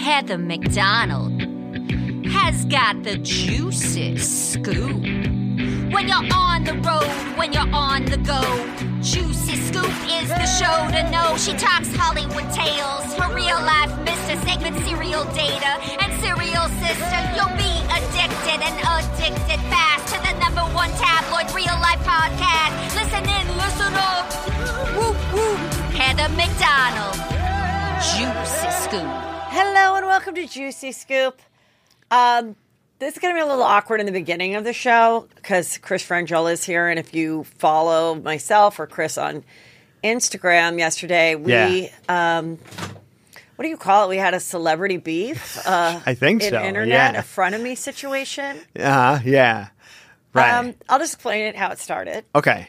Heather McDonald has got the juiciest scoop. When you're on the road, when you're on the go, Juicy Scoop is the show to know. She talks Hollywood tales, her real life Mr. Segment serial data, and serial sister. You'll be addicted and addicted fast to the #1 tabloid real life podcast. Listen in, listen up. Whoop, whoop. Heather McDonald, Juicy Scoop. Hello and welcome to Juicy Scoop. This is going to be a little awkward in the beginning of the show because Chris Franjola is here. And if you follow myself or Chris on Instagram yesterday, we, what do you call it? We had a celebrity beef. I think so. Internet, a frenemy situation. Yeah. Right. I'll just explain it, how it started. Okay.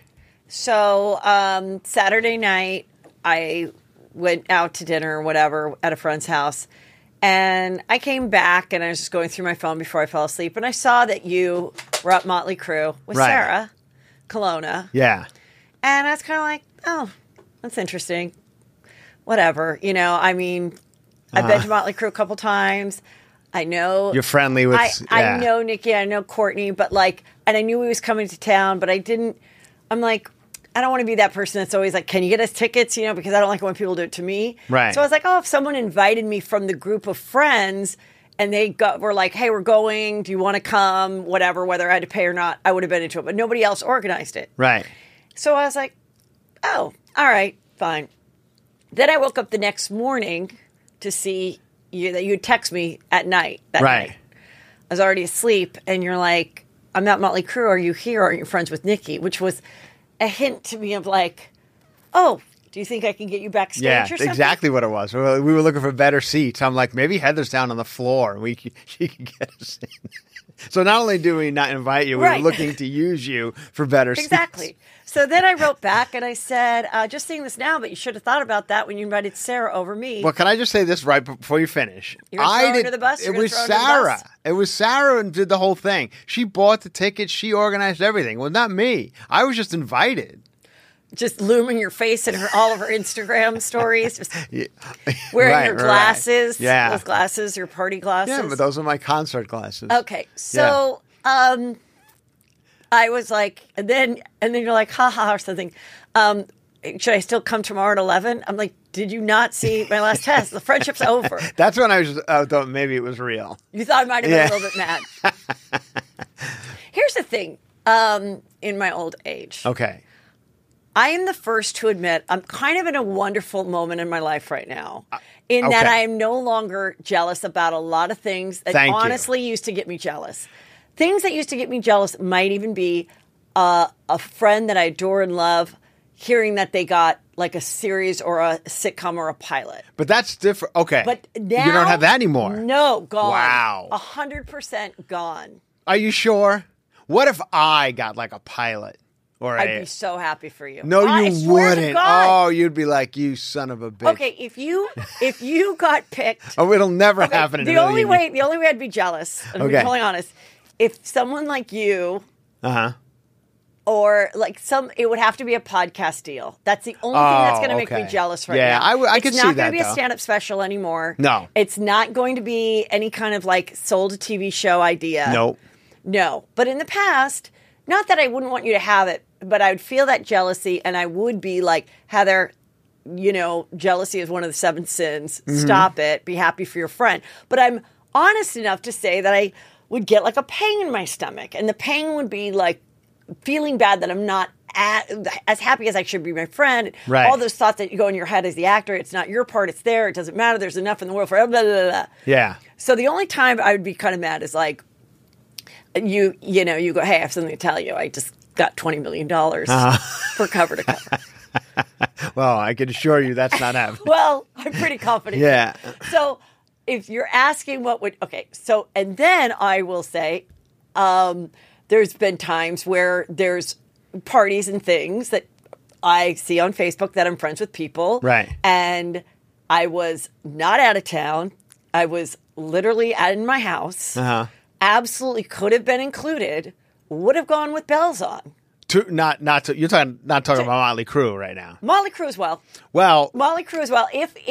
So Saturday night, I went out to dinner or whatever at a friend's house. And I came back and I was just going through my phone before I fell asleep. And I saw that you were at Motley Crue with Sarah Colonna. Yeah. And I was kind of like, oh, that's interesting. Whatever. You know, I mean, I've been to Motley Crue a couple times. I know. You're friendly with. I know Nikki. I know Courtney. But like, and I knew he was coming to town, but I didn't. I'm like, I don't want to be that person that's always like, can you get us tickets? You know, because I don't like it when people do it to me. Right. So I was like, oh, if someone invited me from the group of friends and they were like, hey, we're going. Do you want to come? Whatever, whether I had to pay or not, I would have been into it. But nobody else organized it. Right. So I was like, oh, all right, fine. Then I woke up the next morning to see that you'd text me at night. That night. I was already asleep. And you're like, I'm at Motley Crue. Are you here? Aren't you friends with Nikki? Which was a hint to me of like, oh, do you think I can get you backstage or something? Exactly what it was. We were looking for better seats. I'm like, maybe Heather's down on the floor. She can get us in. So not only do we not invite you, we were looking to use you for better seats. Exactly. So then I wrote back and I said, just seeing this now, but you should have thought about that when you invited Sarah over me. Well, can I just say this right before you finish? You're going to throw her under the bus? It was Sarah. It was Sarah and did the whole thing. She bought the tickets. She organized everything. Well, not me. I was just invited. Just looming your face in all of her Instagram stories. Just wearing your glasses. Right. Yeah. Those glasses, your party glasses. Yeah, but those are my concert glasses. Okay. So I was like, and then you're like, haha, or something. Should I still come tomorrow at 11? I'm like, did you not see my last test? The friendship's over. That's when I was thought maybe it was real. You thought I might have been a little bit mad. Here's the thing. In my old age. Okay. I am the first to admit I'm kind of in a wonderful moment in my life right now. In that I am no longer jealous about a lot of things that honestly used to get me jealous. Things that used to get me jealous might even be a friend that I adore and love, hearing that they got like a series or a sitcom or a pilot. But that's different. Okay. But now, you don't have that anymore. No, gone. Wow. 100% gone. Are you sure? What if I got like a pilot? I'd be so happy for you. No, you wouldn't. Oh, you'd be like, you son of a bitch. Okay, if you got picked. Oh, it'll never happen in the only way I'd be jealous, I'm being totally honest, if someone like you or like it would have to be a podcast deal. That's the only thing that's going to make me jealous right now. Yeah, I could see that. It's not going to be a stand-up special anymore. No. It's not going to be any kind of like sold a TV show idea. Nope. No. But in the past, not that I wouldn't want you to have it, but I would feel that jealousy and I would be like, Heather, you know, jealousy is one of the 7 sins. Mm-hmm. Stop it. Be happy for your friend. But I'm honest enough to say that I would get like a pain in my stomach. And the pain would be like feeling bad that I'm not as happy as I should be my friend. Right. All those thoughts that you go in your head as the actor. It's not your part. It's there. It doesn't matter. There's enough in the world for blah, blah, blah. Yeah. So the only time I would be kind of mad is like, you go, hey, I have something to tell you. I just got $20 million for cover to cover. Well, I can assure you that's not happening. Well, I'm pretty confident. Yeah. So if you're asking and then I will say, there's been times where there's parties and things that I see on Facebook that I'm friends with people. Right. And I was not out of town. I was literally in my house. Absolutely could have been included. Would have gone with bells on. You're not talking about Motley Crue right now. Motley Crue as well. Well, Motley Crue as well.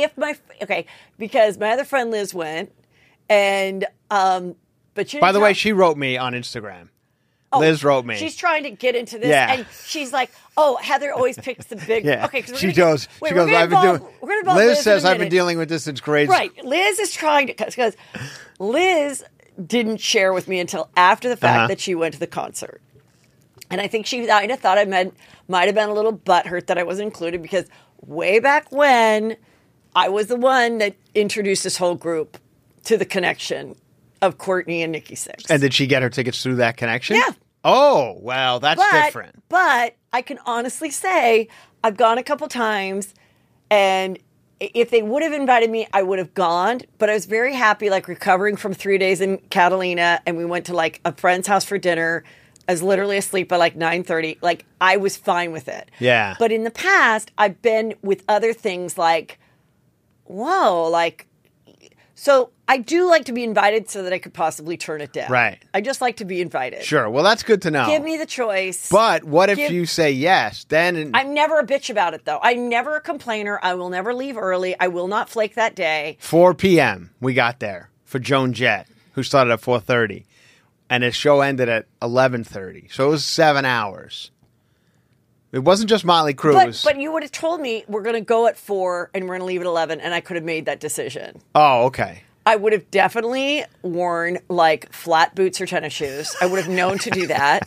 Because my other friend Liz went, and but she. By the way, she wrote me on Instagram. Liz wrote me. She's trying to get into this, Yeah. and she's like, "Oh, Heather always picks the big." Yeah. Okay, She goes. I've been doing. We're going to involve Liz Liz says in a I've been minute. dealing with this since grade school. Right. Liz is trying to because Liz didn't share with me until after the fact that she went to the concert. And I think she might have thought I might have been a little butthurt that I wasn't included because way back when I was the one that introduced this whole group to the connection of Courtney and Nikki Sixx. And did she get her tickets through that connection? Yeah. Oh, well, that's different. But I can honestly say I've gone a couple times, and if they would have invited me, I would have gone. But I was very happy, like recovering from 3 days in Catalina, and we went to like a friend's house for dinner. I was literally asleep by like 9:30. Like, I was fine with it. Yeah. But in the past, I've been with other things like, whoa, like, so I do like to be invited so that I could possibly turn it down. Right. I just like to be invited. Sure. Well, that's good to know. Give me the choice. But what if you say yes? Then I'm never a bitch about it, though. I'm never a complainer. I will never leave early. I will not flake that day. 4 p.m. we got there for Joan Jett, who started at 4:30. And his show ended at 11:30. So it was 7 hours. It wasn't just Motley Crue. But you would have told me we're going to go at 4 and we're going to leave at 11, and I could have made that decision. Oh, okay. I would have definitely worn like flat boots or tennis shoes. I would have known to do that.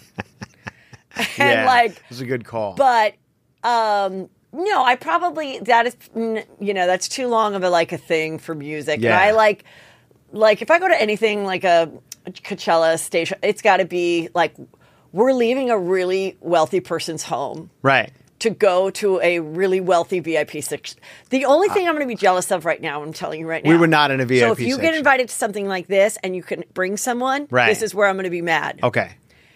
And it was a good call. But no, I probably that's too long of a thing for music. Yeah. And I like if I go to anything like a Coachella station, it's got to be like we're leaving a really wealthy person's home. Right. To go to a really wealthy VIP section. The only thing I'm going to be jealous of right now, I'm telling you right now. We were not in a VIP So if you section. get invited to something like this and you can bring someone, this is where I'm going to be mad. Okay.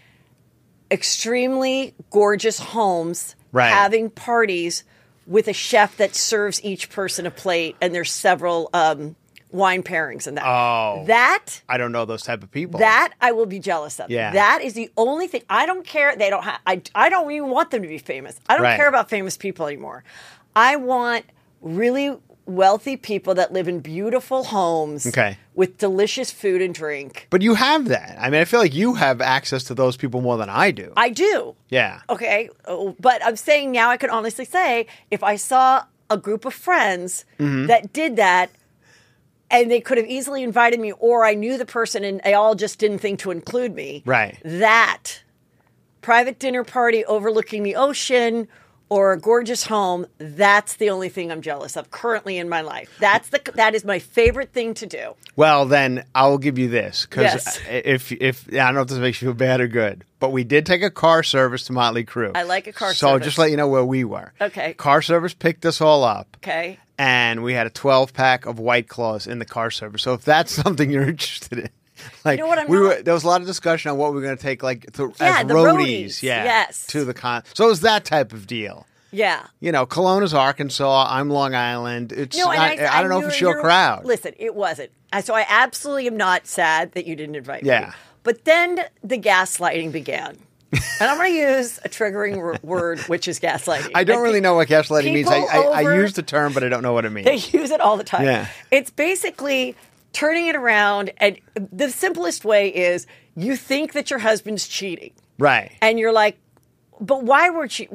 Extremely gorgeous homes having parties with a chef that serves each person a plate, and there's several wine pairings in that. Oh. That I don't know those type of people. That I will be jealous of. Yeah. That is the only thing. I don't care. They don't have. I don't even want them to be famous. I don't care about famous people anymore. I want really wealthy people that live in beautiful homes with delicious food and drink. But you have that. I mean, I feel like you have access to those people more than I do. I do. Yeah. Okay. But I'm saying now I can honestly say if I saw a group of friends that did that, and they could have easily invited me, or I knew the person and they all just didn't think to include me. Right. That private dinner party overlooking the ocean or a gorgeous home, that's the only thing I'm jealous of currently in my life. That is my favorite thing to do. Well, then I will give you this. Because Yes. if I don't know if this makes you feel bad or good, but we did take a car service to Motley Crue. I like a car so service. just let you know where we were. Okay. Car service picked us all up. Okay. And we had a 12-pack of White Claws in the car service. So if that's something you're interested in. Like, you know what there was a lot of discussion on what we were going to take, like, as the roadies. roadies. Yes. To the con. So it was that type of deal. Yeah. You know, Kelowna's Arkansas. I'm Long Island. It's No, and I don't know if it's your crowd. Listen, it wasn't. So I absolutely am not sad that you didn't invite me. Yeah. But then the gaslighting began. And I'm going to use a triggering word, which is gaslighting. I don't really know what gaslighting means. I over- use the term, but I don't know what it means. They use it all the time. Yeah. It's basically turning it around. And the simplest way is you think that your husband's cheating. Right. And you're like, but why were you,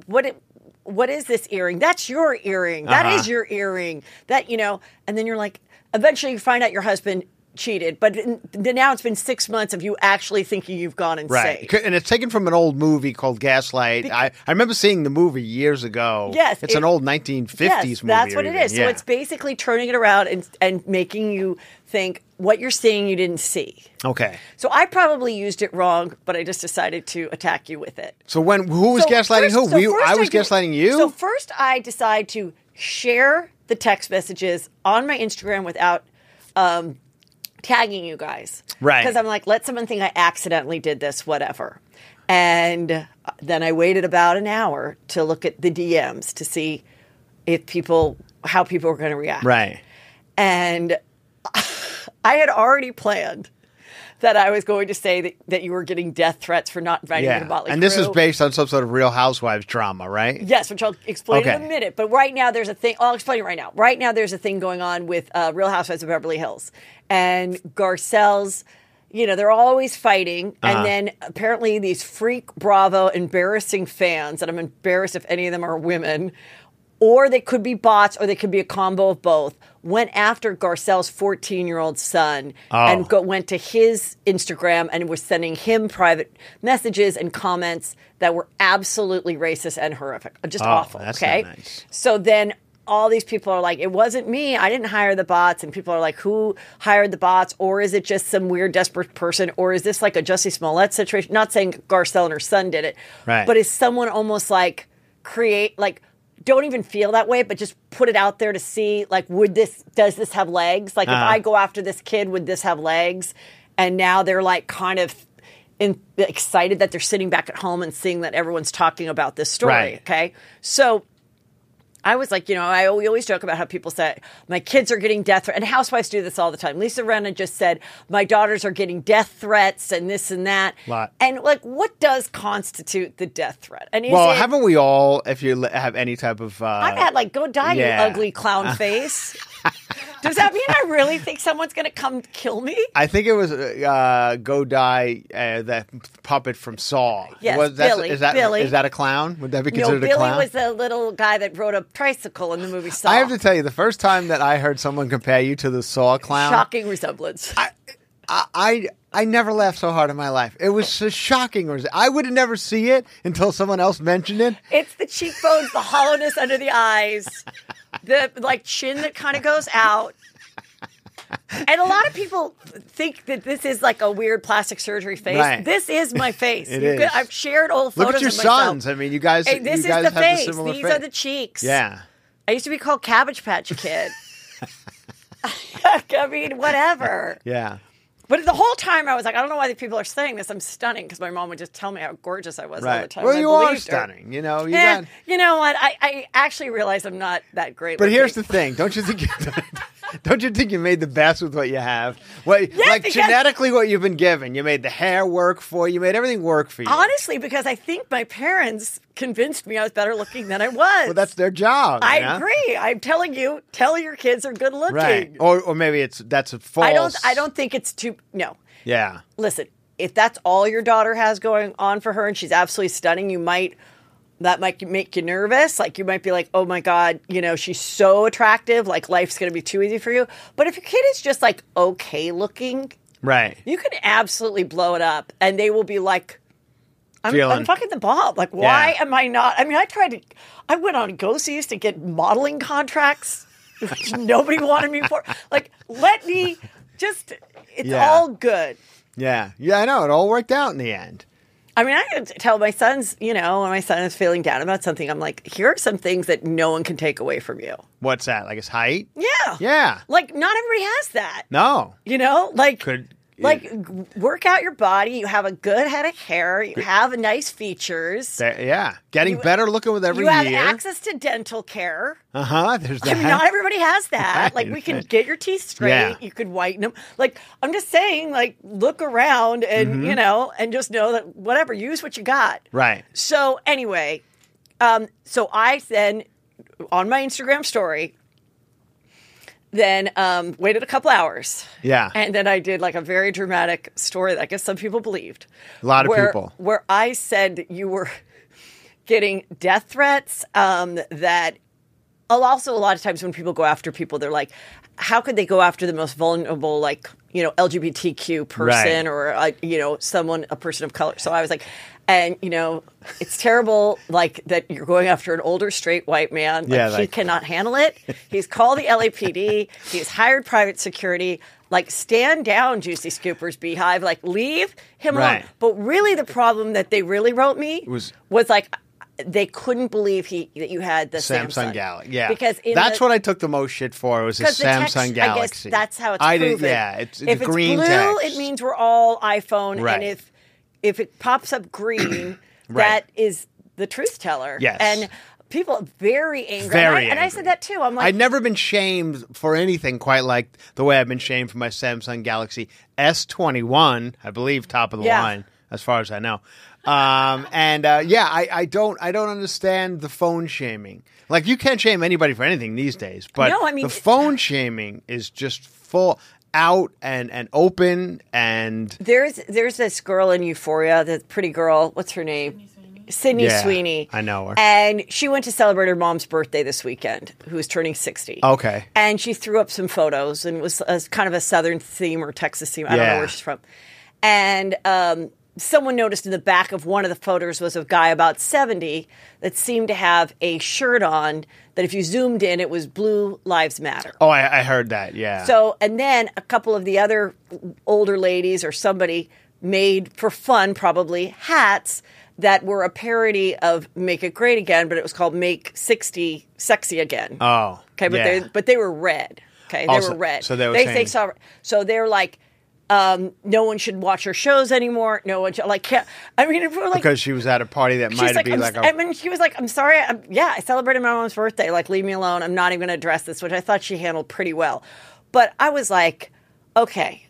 what is this earring? That's your earring. That is your earring. That, and then you're like, eventually you find out your husband cheated, but now it's been 6 months of you actually thinking you've gone insane. Right. And it's taken from an old movie called Gaslight. I remember seeing the movie years ago. Yes. It's an old 1950s movie. That's what it is. Yeah. So it's basically turning it around and making you think what you're seeing you didn't see. Okay. So I probably used it wrong, but I just decided to attack you with it. So who was gaslighting who? I was gaslighting you? So first I decide to share the text messages on my Instagram without tagging you guys. Right. Because I'm like, let someone think I accidentally did this, whatever. And then I waited about an hour to look at the DMs to see how people were going to react. Right. And I had already planned that I was going to say that you were getting death threats for not inviting me to Motley Crue. And this is based on some sort of Real Housewives drama, right? Yes, which I'll explain in a minute. But right now there's a thing. I'll explain it right now. Right now there's a thing going on with Real Housewives of Beverly Hills. And Garcelle's, they're always fighting. And then apparently these freak Bravo embarrassing fans, and I'm embarrassed if any of them are women, or they could be bots, or they could be a combo of both, went after Garcelle's 14-year-old son and went to his Instagram and was sending him private messages and comments that were absolutely racist and horrific. Just awful, that's okay? not nice. So then all these people are like, it wasn't me. I didn't hire the bots. And people are like, who hired the bots? Or is it just some weird, desperate person? Or is this like a Jussie Smollett situation? Not saying Garcelle and her son did it. Right. But is someone almost like don't even feel that way, but just put it out there to see, like, does this have legs? Like, if I go after this kid, would this have legs? And now they're like kind of excited that they're sitting back at home and seeing that everyone's talking about this story. Right. Okay. So I was like, we always joke about how people say, my kids are getting death threats. And housewives do this all the time. Lisa Rinna just said, my daughters are getting death threats and this and that. Lot. And what does constitute the death threat? And haven't we all, if you have any type of... I've had go die, you ugly clown face. Does that mean I really think someone's going to come kill me? I think it was Go Die, that puppet from Saw. Yes, Billy. Is that a clown? Would that be considered a clown? Billy was the little guy that rode a tricycle in the movie Saw. I have to tell you, the first time that I heard someone compare you to the Saw clown... Shocking resemblance. I never laughed so hard in my life. It was so shocking. I would never see it until someone else mentioned it. It's the cheekbones, the hollowness under the eyes, the chin that kind of goes out. And a lot of people think that this is like a weird plastic surgery face. Right. This is my face. Is. I've shared old photos Look at your of myself. sons. I mean, you guys. Hey, this you guys is the have face. The similar These face. are the cheeks. Yeah. I used to be called Cabbage Patch Kid. I mean, whatever. Yeah. But the whole time I was like, I don't know why these people are saying this. I'm stunning, because my mom would just tell me how gorgeous I was all the time. Well, you are believed her. stunning. You know what? I actually realized I'm not that great. But here's the thing: don't you think you made the best with what you have? Genetically, what you've been given, you made the hair work for you. You made everything work for you. Honestly, because I think my parents convinced me I was better looking than I was. Well, that's their job. I agree. I'm telling you, tell your kids are good looking. Right. Or maybe that's a false. I don't think it's too. No. Yeah. Listen, if that's all your daughter has going on for her and she's absolutely stunning, that might make you nervous. Like, you might be like, oh my God, she's so attractive. Like, life's going to be too easy for you. But if your kid is just like okay looking, right, you can absolutely blow it up, and they will be like, I'm fucking the bomb. Like, why am I not? I mean, I went on GoSees to get modeling contracts, which nobody wanted me for. Like, let me just, it's all good. Yeah. Yeah, I know. It all worked out in the end. I mean, I can tell my sons, when my son is feeling down about something, I'm like, here are some things that no one can take away from you. What's that? Like his height? Yeah. Yeah. Like, not everybody has that. No. Work out your body. You have a good head of hair. You have nice features. Getting better looking with every year. You have access to dental care. There's that. I mean, not everybody has that. Right. Like, we can get your teeth straight. Yeah. You could whiten them. Like, I'm just saying, like, look around and, and just know that whatever, use what you got. Right. So anyway, so I then, on my Instagram story, then waited a couple hours. Yeah. And then I did like a very dramatic story that I guess some people believed. A lot of people. Where I said that you were getting death threats, that also a lot of times when people go after people, they're like, how could they go after the most vulnerable, like, LGBTQ person, right, or, a person of color. So I was like, and, it's terrible, like, that you're going after an older straight white man. Like, he cannot handle it. He's called the LAPD. He's hired private security. Like, stand down, Juicy Scoopers Beehive. Like, leave him alone. But really the problem that they really wrote me was like, they couldn't believe that you had the Samsung Galaxy. Yeah, because that's what I took the most shit for. It was a Samsung Galaxy. I guess that's how it's proven. It's if the green it's blue, text. it means we're all iPhone, right. And if it pops up green, right. that is the truth teller. Yes. And people are very angry. Very and I said that too. I'm like, I'd never been shamed for anything quite like the way I've been shamed for my Samsung Galaxy S21, I believe, top of the line, as far as I know. I don't understand the phone shaming. Like, you can't shame anybody for anything these days, but the phone shaming is just full out and open. And there's this girl in Euphoria, the pretty girl. What's her name? Sydney Sweeney. I know her. And she went to celebrate her mom's birthday this weekend, who was turning 60. Okay. And she threw up some photos, and it was kind of a Southern theme or Texas theme. I don't know where she's from. And someone noticed in the back of one of the photos was a guy about 70 that seemed to have a shirt on that if you zoomed in, it was Blue Lives Matter. Oh, I heard that, yeah. So, and then a couple of the other older ladies or somebody made, for fun probably, hats that were a parody of Make It Great Again, but it was called Make 60 Sexy Again. Oh, okay, but they were red. Okay, they were red. So they saw. So they're like, no one should watch her shows anymore. No one should because she was at a party that might have been she was like, I'm sorry. I celebrated my mom's birthday. Like, leave me alone. I'm not even going to address this, which I thought she handled pretty well. But I was like, okay.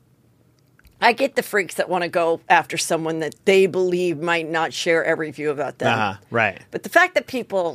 I get the freaks that want to go after someone that they believe might not share every view about them. Right. But the fact that people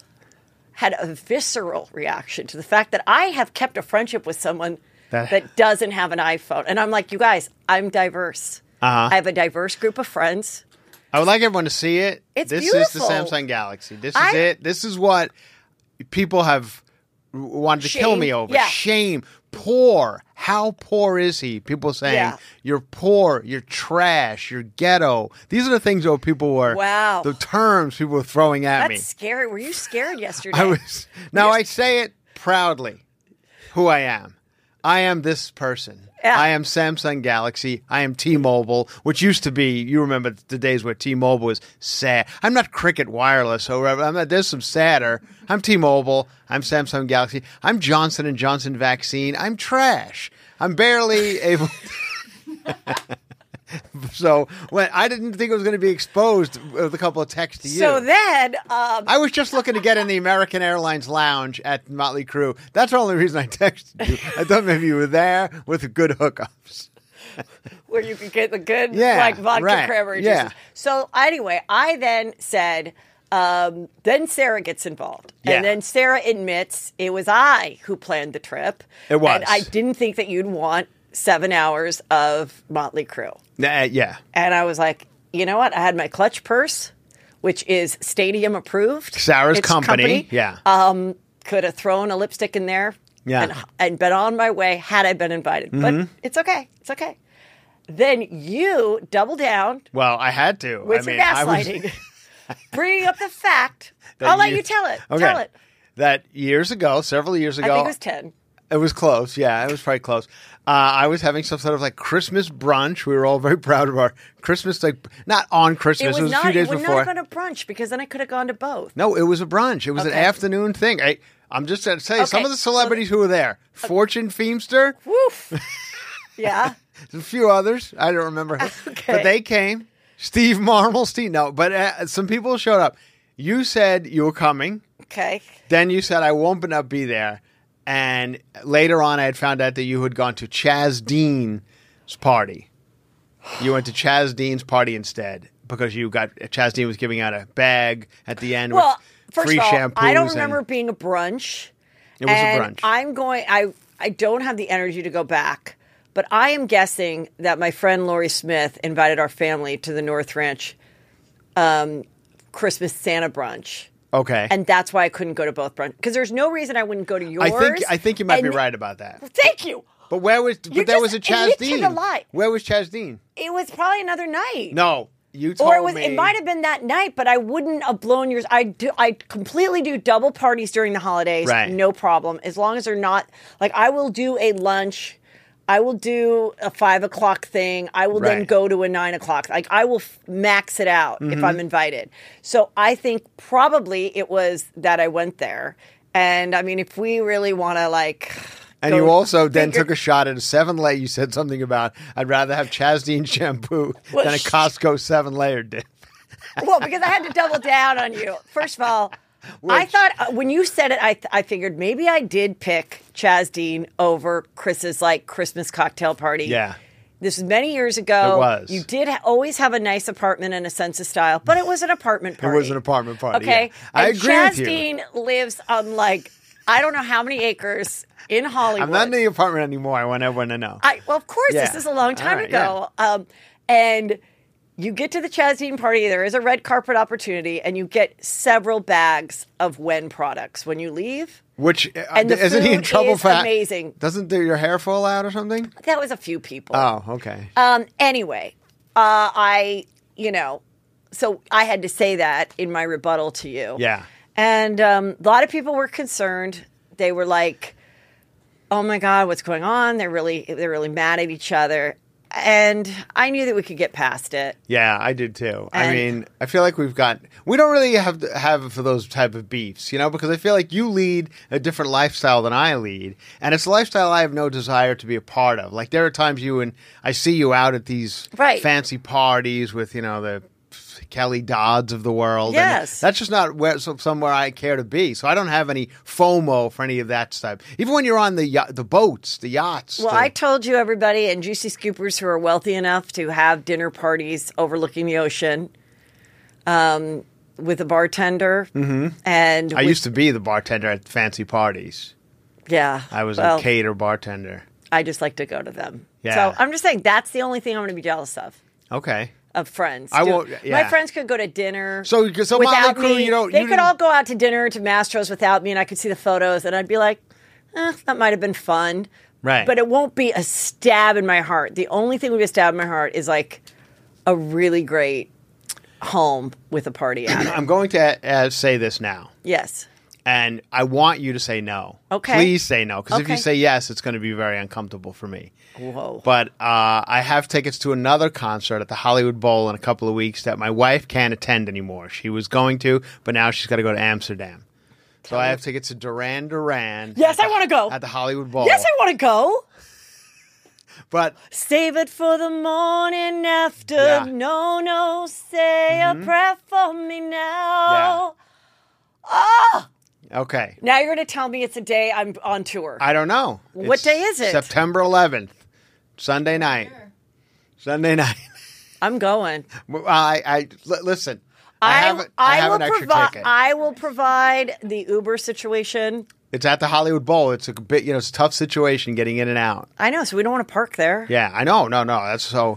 had a visceral reaction to the fact that I have kept a friendship with someone that doesn't have an iPhone. And I'm like, you guys, I'm diverse. I have a diverse group of friends. I would like everyone to see it. This is the Samsung Galaxy. This is it. This is what people have wanted to kill me over. Yeah. Shame. Poor. How poor is he? People saying, you're poor, you're trash, you're ghetto. These are the things that people were, the terms people were throwing at me. That's scary. Were you scared yesterday? I was. Now, I say it proudly, who I am. I am this person. Yeah. I am Samsung Galaxy. I am T-Mobile, which used to be, you remember the days where T-Mobile was sad. I'm not Cricket Wireless or whatever. There's some sadder. I'm T-Mobile. I'm Samsung Galaxy. I'm Johnson & Johnson vaccine. I'm trash. I'm barely able So when I didn't think it was going to be exposed with a couple of texts to you. So then... I was just looking to get in the American Airlines lounge at Motley Crue. That's the only reason I texted you. I thought maybe you were there with the good hookups. Where you could get the good vodka cranberry juices. Yeah. So anyway, I then said... then Sarah gets involved. Yeah. And then Sarah admits it was I who planned the trip. It was. And I didn't think that you'd want 7 hours of Motley Crue. Yeah. And I was like, you know what? I had my clutch purse, which is stadium approved. Sarah's company. Yeah. Could have thrown a lipstick in there and been on my way had I been invited. But it's okay. It's okay. Then you double down. Well, I had to. With your gaslighting. Bringing up the fact. I'll let you tell it. Okay. Tell it. That several years ago. I think it was 10. It was close. Yeah, it was probably close. I was having some sort of like Christmas brunch. We were all very proud of our Christmas, like not on Christmas. It was a few days before. It would not have gone to brunch because then I could have gone to both. No, it was a brunch. It was an afternoon thing. I'm just going to say some of the celebrities who were there. Fortune Feimster. Woof. Yeah. There's a few others. I don't remember who. Okay. But they came. Steve Marmol. No, but some people showed up. You said you were coming. Okay. Then you said I won't be there. And later on, I had found out that you had gone to Chaz Dean's party. You went to Chaz Dean's party instead because Chaz Dean was giving out a bag at the end with free shampoos. I don't remember it being a brunch. It was a brunch. I don't have the energy to go back, but I am guessing that my friend Lori Smith invited our family to the North Ranch Christmas Santa brunch. Okay. And that's why I couldn't go to both brunch. Because there's no reason I wouldn't go to yours. I think you might be right about that. Well, thank you. But there was a Chaz Dean. Where was Chaz Dean? It was probably another night. No. You told me. It might have been that night, but I wouldn't have blown yours. I completely do double parties during the holidays. Right. No problem. As long as they're not, like, I will do a lunch. I will do a 5 o'clock thing. I will then go to a 9 o'clock. Like, I will max it out if I'm invited. So I think probably it was that I went there. And I mean, if we really want to like... And you also then took a shot at a 7-layer. You said something about, I'd rather have Chaz Dean shampoo than a Costco 7-layer dip. Well, because I had to double down on you. First of all, I thought when you said it, I figured maybe I did pick Chaz Dean over Chris's like Christmas cocktail party. Yeah. This was many years ago. It was. You did always have a nice apartment and a sense of style, but it was an apartment party. It was an apartment party. Okay. Yeah. I and agree Chaz with you. Dean lives on like, I don't know how many acres in Hollywood. I'm not in the apartment anymore. I want everyone to know. Well, of course, Yeah. this is a long time All right, ago. And you get to the Chaz Dean party, there is a red carpet opportunity, and you get several bags of Wen products when you leave. Which, And the isn't he in food trouble is for amazing. Doesn't your hair fall out or something? That was a few people. Oh, okay. Anyway, so I had to say that in my rebuttal to you. Yeah. And a lot of people were concerned. They were like, "Oh my God, what's going on?" They're really mad at each other. And I knew that we could get past it. Yeah, I did too. I And- mean, I feel like we don't really have for those type of beefs, because I feel like you lead a different lifestyle than I lead, and it's a lifestyle I have no desire to be a part of. Like there are times I see you out at these Right. fancy parties with, the Kelly Dodds of the world. and Yes. that's just not somewhere I care to be. So I don't have any FOMO for any of that stuff. Even when you're on the boats, the yachts. Well, I told you, everybody, and Juicy Scoopers who are wealthy enough to have dinner parties overlooking the ocean with a bartender. Mm-hmm. And I used to be the bartender at fancy parties. Yeah. I was well, a cater bartender. I just like to go to them. Yeah. So I'm just saying that's the only thing I'm going to be jealous Okay. of friends. I won't- yeah. My friends could go to dinner. So without Motley Crue, me. They could all go out to dinner to Mastro's without me, and I could see the photos, and I'd be like, that might have been fun. Right. But it won't be a stab in my heart. The only thing would be a stab in my heart is like a really great home with a party at it. I'm going to say this now, Yes. and I want you to say no. Okay. Please say no, because if you Okay. say yes, it's going to be very uncomfortable for me. Whoa. But I have tickets to another concert at the Hollywood Bowl in a couple of weeks that my wife can't attend anymore. She was going to, but now she's got to go to Amsterdam. So I have tickets to Duran Duran. Yes, I want to go. At the Hollywood Bowl. Yes, I want to go. But Save it for the morning after. Yeah. No, say a prayer for me now. Oh! okay. Now you're going to tell me it's a day I'm on tour. I don't know. What It's day is it? September 11th. Sunday night. Sunday night. I'm going. Listen. I have an extra ticket. I will provide the Uber situation. It's at the Hollywood Bowl. It's a bit, it's a tough situation getting in and out. I know, so we don't want to park there. Yeah, I know. No, that's so.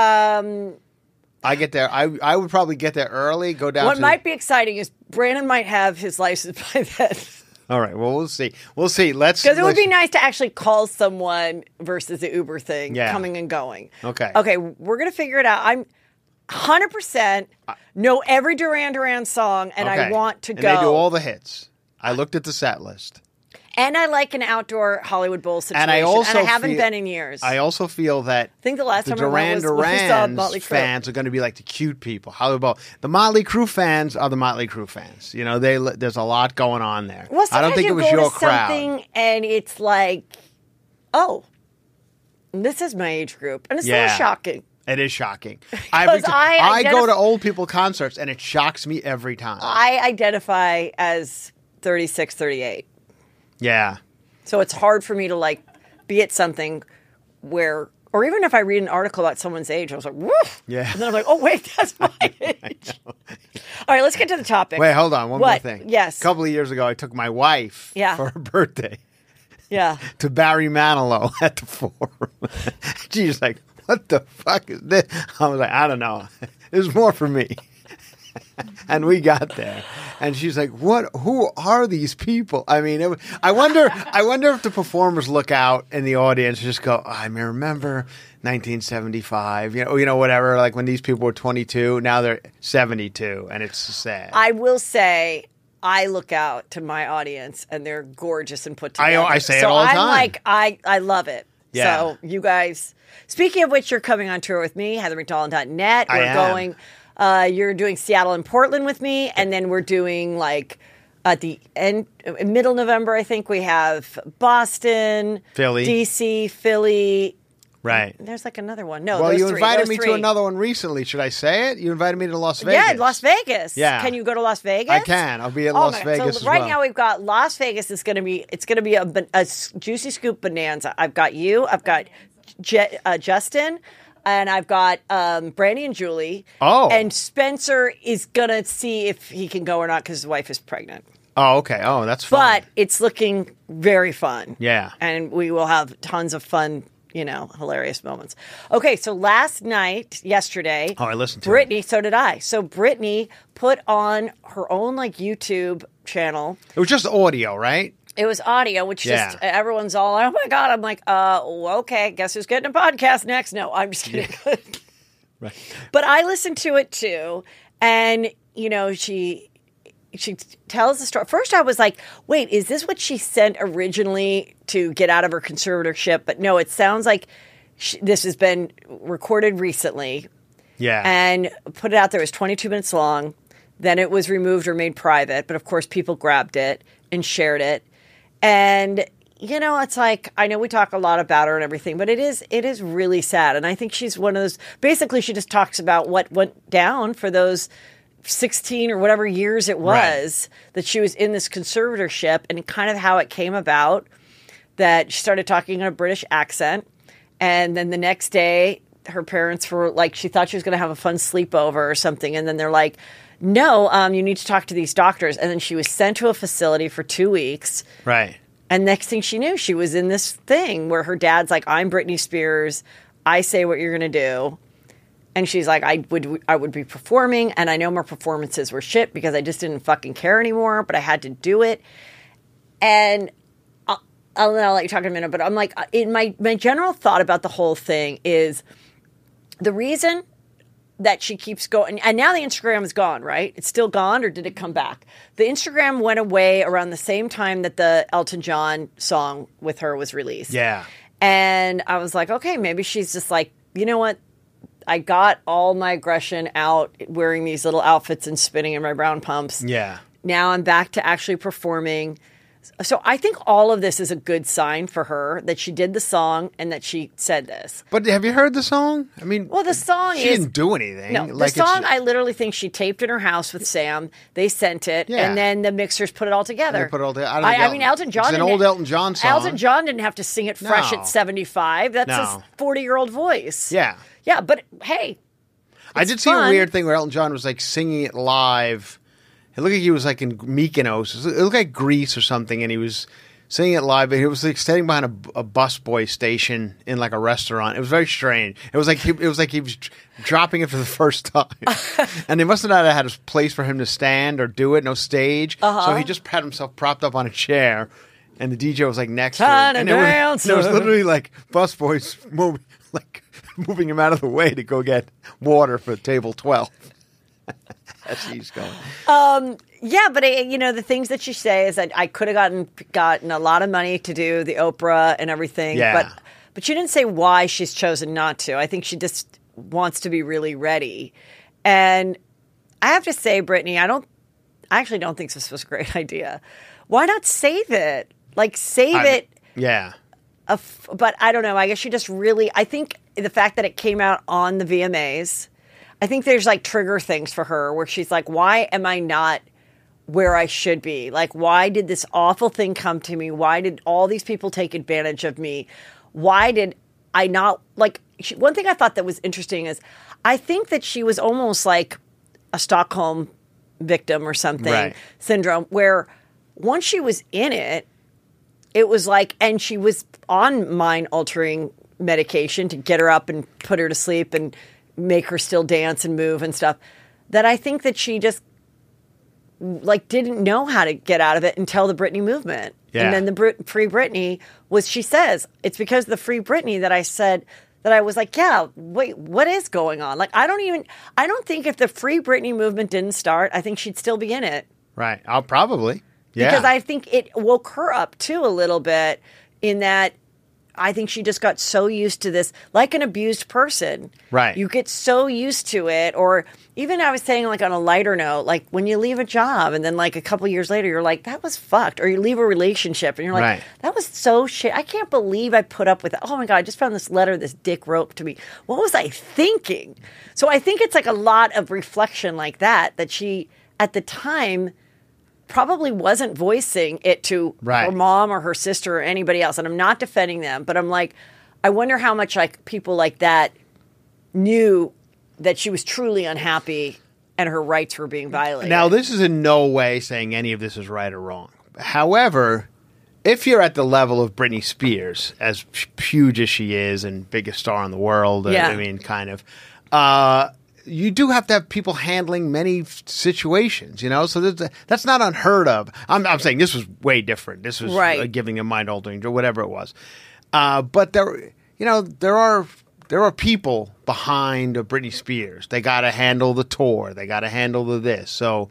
I get there. I would probably get there early. Go down. What might be exciting is Brandon might have his license by then. All right. Well, we'll see. We'll see. Because it would be nice to actually call someone versus the Uber thing, Yeah. coming and going. Okay. Okay, we're going to figure it out. I'm 100% know every Duran Duran song, and I want to go. And they do all the hits. I looked at the set list. And I like an outdoor Hollywood Bowl situation. And I also haven't been in years. I also feel that I think the last time I went was when we saw Duran Motley Duran's Crue. fans are going to be like the cute people. Hollywood Bowl. The Motley Crue fans are the Motley Crue fans. There's a lot going on there. Well, I don't think it was your crowd. Something and it's like, oh, this is my age group, and it's a little shocking. It is shocking. I I go to old people concerts, and it shocks me every time. I identify as 36, 38. Yeah. So it's hard for me to like be at something where, or even if I read an article about someone's age, I was like, woof. Yeah. And then I'm like, oh, wait, that's my age. All right, let's get to the topic. Wait, hold on. One more What? thing. Yes. A couple of years ago, I took my wife for her birthday Yeah. to Barry Manilow at the Forum. She's like, what the fuck is this? I was like, I don't know. There's more for me. And we got there, and she's like, "What? Who are these people?" I mean, I wonder if the performers look out in the audience and just go, "I remember 1975, whatever." Like when these people were 22, now they're 72, and it's sad. I will say, I look out to my audience, and they're gorgeous and put together. I say it so all the I'm time. like, I love it. Yeah. So you guys, speaking of which, you're coming on tour with me, HeatherMcDonald.net. I We're am. going. You're doing Seattle and Portland with me, and then we're doing like at the end, middle November. I think we have Boston, Philly. DC, Philly, Right. There's like another one. No, Well, those you three, invited those me three. to another one recently. Should I say it? You invited me to Las Vegas. Yeah, Las Vegas. Yeah. Can you go to Las Vegas? I can. I'll be at Oh Las my God. Vegas So as right well. now we've got Las Vegas is going to be a juicy scoop bonanza. I've got you. I've got Justin. And I've got Brandy and Julie. Oh. And Spencer is going to see if he can go or not because his wife is pregnant. Oh, okay. Oh, that's fun. But it's looking very fun. Yeah. And we will have tons of fun, hilarious moments. Okay, so yesterday. Oh, I listened to Brittany, so did I. So Brittany put on her own YouTube channel. It was just audio, right? It was audio, which just everyone's all, oh my God. I'm like, okay, guess who's getting a podcast next? No, I'm just kidding. Yeah. Right. But I listened to it too. And, she tells the story. First I was like, wait, is this what she sent originally to get out of her conservatorship? But no, it sounds like this has been recorded recently. Yeah. And put it out there. It was 22 minutes long. Then it was removed or made private. But of course, people grabbed it and shared it. And, it's like, I know we talk a lot about her and everything, but it is really sad. And I think she's one of those, basically she just talks about what went down for those 16 or whatever years it was that she was in this conservatorship and kind of how it came about that she started talking in a British accent. And then the next day, her parents were like, she thought she was going to have a fun sleepover or something. And then they're like, no, you need to talk to these doctors. And then she was sent to a facility for 2 weeks. Right. And next thing she knew, she was in this thing where her dad's like, I'm Britney Spears. I say what you're going to do. And she's like, I would be performing. And I know my performances were shit because I just didn't fucking care anymore. But I had to do it. And I'll let you talk in a minute. But I'm like, my general thought about the whole thing is the reason that she keeps going, and now the Instagram is gone, right? It's still gone, or did it come back? The Instagram went away around the same time that the Elton John song with her was released. Yeah. And I was like, okay, maybe she's just like, you know what? I got all my aggression out wearing these little outfits and spinning in my brown pumps. Yeah. Now I'm back to actually performing. So I think all of this is a good sign for her that she did the song and that she said this. But have you heard the song? I mean, well, the song she didn't do anything. No, the song I literally think she taped in her house with Sam. They sent it, and then the mixers put it all together. They put it all together. I mean, Elton John. It's an old Elton John song. Elton John didn't have to sing it fresh No. at 75. That's his 40-year-old voice. Yeah. Yeah, but hey, I did see a weird thing where Elton John was like singing it live. It looked like he was like in Mykonos. It looked like Greece or something, and he was singing it live. But he was like standing behind a busboy station in like a restaurant. It was very strange. It was like he was dropping it for the first time, and they must have not had a place for him to stand or do it. No stage, so he just had himself propped up on a chair, and the DJ was like next to him, and there was literally like busboys moving him out of the way to go get water for table 12. As he's going. Yeah, but the things that you say is that I could have gotten a lot of money to do the Oprah and everything. Yeah. But she didn't say why she's chosen not to. I think she just wants to be really ready. And I have to say, Brittany, I actually don't think this was a great idea. Why not save it? Like save it. Yeah. But I don't know. I guess she just really. I think the fact that it came out on the VMAs. I think there's like trigger things for her where she's like, why am I not where I should be? Like, why did this awful thing come to me? Why did all these people take advantage of me? Why did I not like one thing I thought that was interesting is I think that she was almost like a Stockholm victim or something syndrome where once she was in it, it was like, and she was on mind altering medication to get her up and put her to sleep and make her still dance and move and stuff, that I think that she just like didn't know how to get out of it until the Britney movement. Yeah. And then the Free Britney was, she says, it's because of the Free Britney that I said that I was like, yeah, wait, what is going on? Like, I don't think if the Free Britney movement didn't start, I think she'd still be in it. Right. I'll probably. Yeah. Because I think it woke her up too a little bit in that I think she just got so used to this, like an abused person. Right. You get so used to it. Or even I was saying, like, on a lighter note, like when you leave a job and then like a couple years later, you're like, that was fucked. Or you leave a relationship and you're like, Right. that was so shit. I can't believe I put up with it. Oh my God, I just found this letter this dick wrote to me. What was I thinking? So I think it's like a lot of reflection like that she, at the time, probably wasn't voicing it to Right. her mom or her sister or anybody else. And I'm not defending them, but I'm like, I wonder how much like people like that knew that she was truly unhappy and her rights were being violated. Now, this is in no way saying any of this is right or wrong. However, if you're at the level of Britney Spears, as huge as she is and biggest star in the world, Yeah. I mean, kind of, you do have to have people handling many situations, you know? So that's not unheard of. I'm saying this was way different. This was Right. giving a mind-altering or whatever it was. But there are people behind Britney Spears. They got to handle the tour. They got to handle the this. So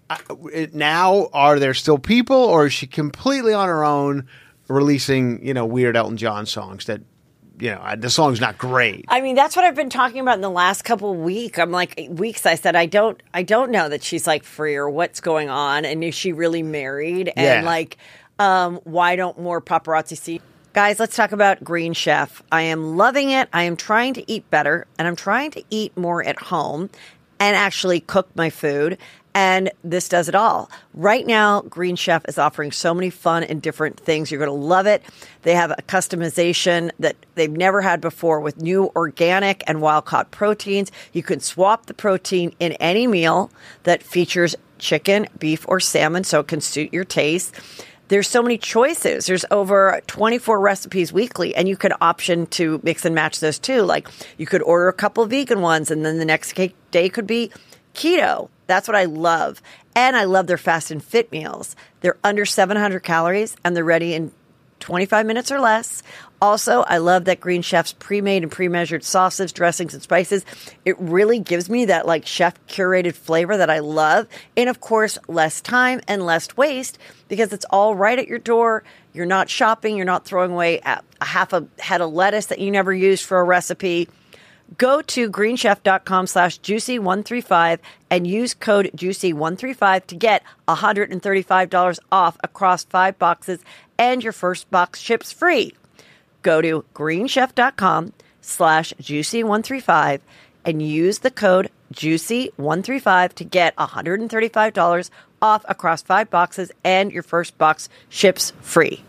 now, are there still people, or is she completely on her own, releasing weird Elton John songs that the song's not great? I mean, that's what I've been talking about in the last couple of weeks. I said, I don't know that she's like free or what's going on. And is she really married? And why don't more paparazzi see? Guys, let's talk about Green Chef. I am loving it. I am trying to eat better and I'm trying to eat more at home and actually cook my food. And this does it all. Right now, Green Chef is offering so many fun and different things. You're going to love it. They have a customization that they've never had before with new organic and wild-caught proteins. You can swap the protein in any meal that features chicken, beef, or salmon, so it can suit your taste. There's so many choices. There's over 24 recipes weekly, and you could option to mix and match those too. Like you could order a couple of vegan ones, and then the next day could be keto. That's what I love. And I love their fast and fit meals. They're under 700 calories and they're ready in 25 minutes or less. Also, I love that Green Chef's pre-made and pre-measured sauces, dressings, and spices. It really gives me that like chef curated flavor that I love. And of course, less time and less waste because it's all right at your door. You're not shopping. You're not throwing away a half a head of lettuce that you never used for a recipe. Go to greenchef.com/juicy135 and use code juicy135 to get $135 off across 5 boxes and your first box ships free. Go to greenchef.com/juicy135 and use the code juicy135 to get $135 off across 5 boxes and your first box ships free.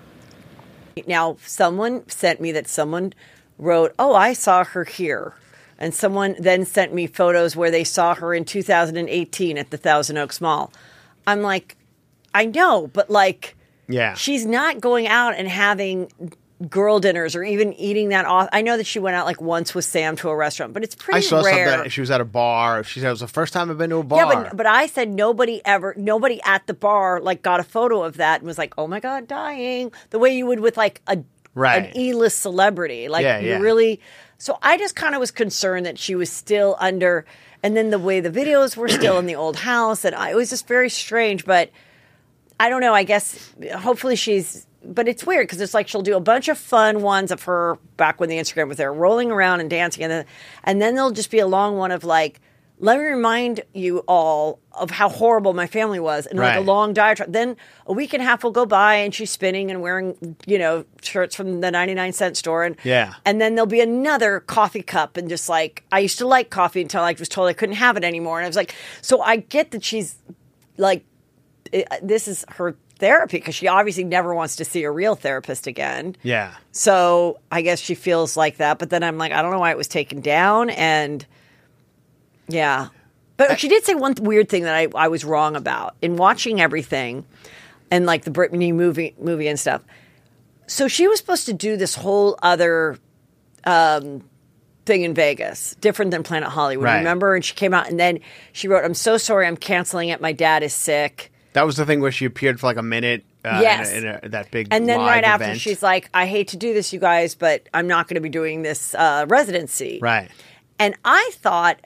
Now, someone sent me that someone wrote, "Oh, I saw her here." And someone then sent me photos where they saw her in 2018 at the Thousand Oaks Mall. I'm like, I know, but like, Yeah. she's not going out and having girl dinners or even eating that off. I know that she went out like once with Sam to a restaurant, but it's pretty I saw rare. something. She was at a bar. She said it was the first time I've been to a bar. Yeah, but I said nobody at the bar like got a photo of that and was like, "Oh my God, dying," the way you would with like an E-list celebrity. Like you really. So I just kind of was concerned that she was still under, and then the way the videos were still in the old house, and it was just very strange. But I don't know. I guess hopefully she's. But it's weird because it's like she'll do a bunch of fun ones of her back when the Instagram was there, rolling around and dancing, and then there'll just be a long one of like, let me remind you all of how horrible my family was, and like a long diatribe. Then a week and a half will go by, and she's spinning and wearing shirts from the 99-cent store, and then there'll be another coffee cup, and just like I used to like coffee until I was told I couldn't have it anymore, and I was like, so I get that she's like, this is her therapy because she obviously never wants to see a real therapist again. Yeah. So I guess she feels like that. But then I'm like, I don't know why it was taken down. And yeah. But she did say one weird thing that I was wrong about in watching everything and like the Britney movie and stuff. So she was supposed to do this whole other thing in Vegas, different than Planet Hollywood. Remember? And she came out and then she wrote, "I'm so sorry, I'm canceling it. My dad is sick." That was the thing where she appeared for like a minute in that big and then live right after event. she's like, "I hate to do this, you guys, but I'm not going to be doing this residency." Right. And I thought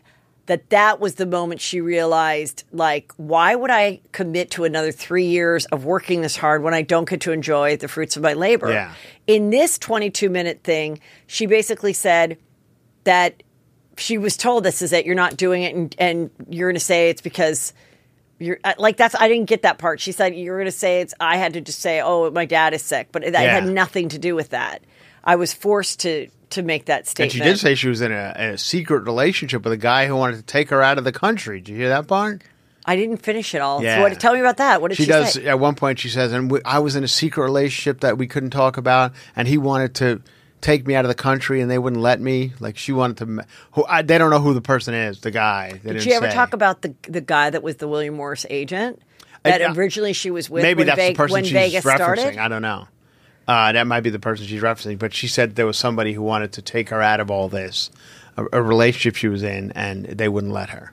that was the moment she realized, like, why would I commit to another 3 years of working this hard when I don't get to enjoy the fruits of my labor? Yeah. In this 22-minute thing, she basically said that she was told, this is it, you're not doing it, and you're going to say it's because you're like, that's, I didn't get that part. She said, you're going to say it's, I had to just say, oh, my dad is sick, but that had nothing to do with that. I was forced to make that statement. And she did say she was in a secret relationship with a guy who wanted to take her out of the country. Did you hear that part? I didn't finish it all. Yeah. So tell me about that. What did she say? At one point, she says, and I was in a secret relationship that we couldn't talk about, and he wanted to take me out of the country, and they wouldn't let me. Like, she wanted to. They don't know who the person is, the guy. Did she ever talk about the guy that was the William Morris agent that originally she was with maybe that's the person when she's Vegas referencing. started? I don't know. That might be the person she's referencing, but she said there was somebody who wanted to take her out of all this, a relationship she was in, and they wouldn't let her.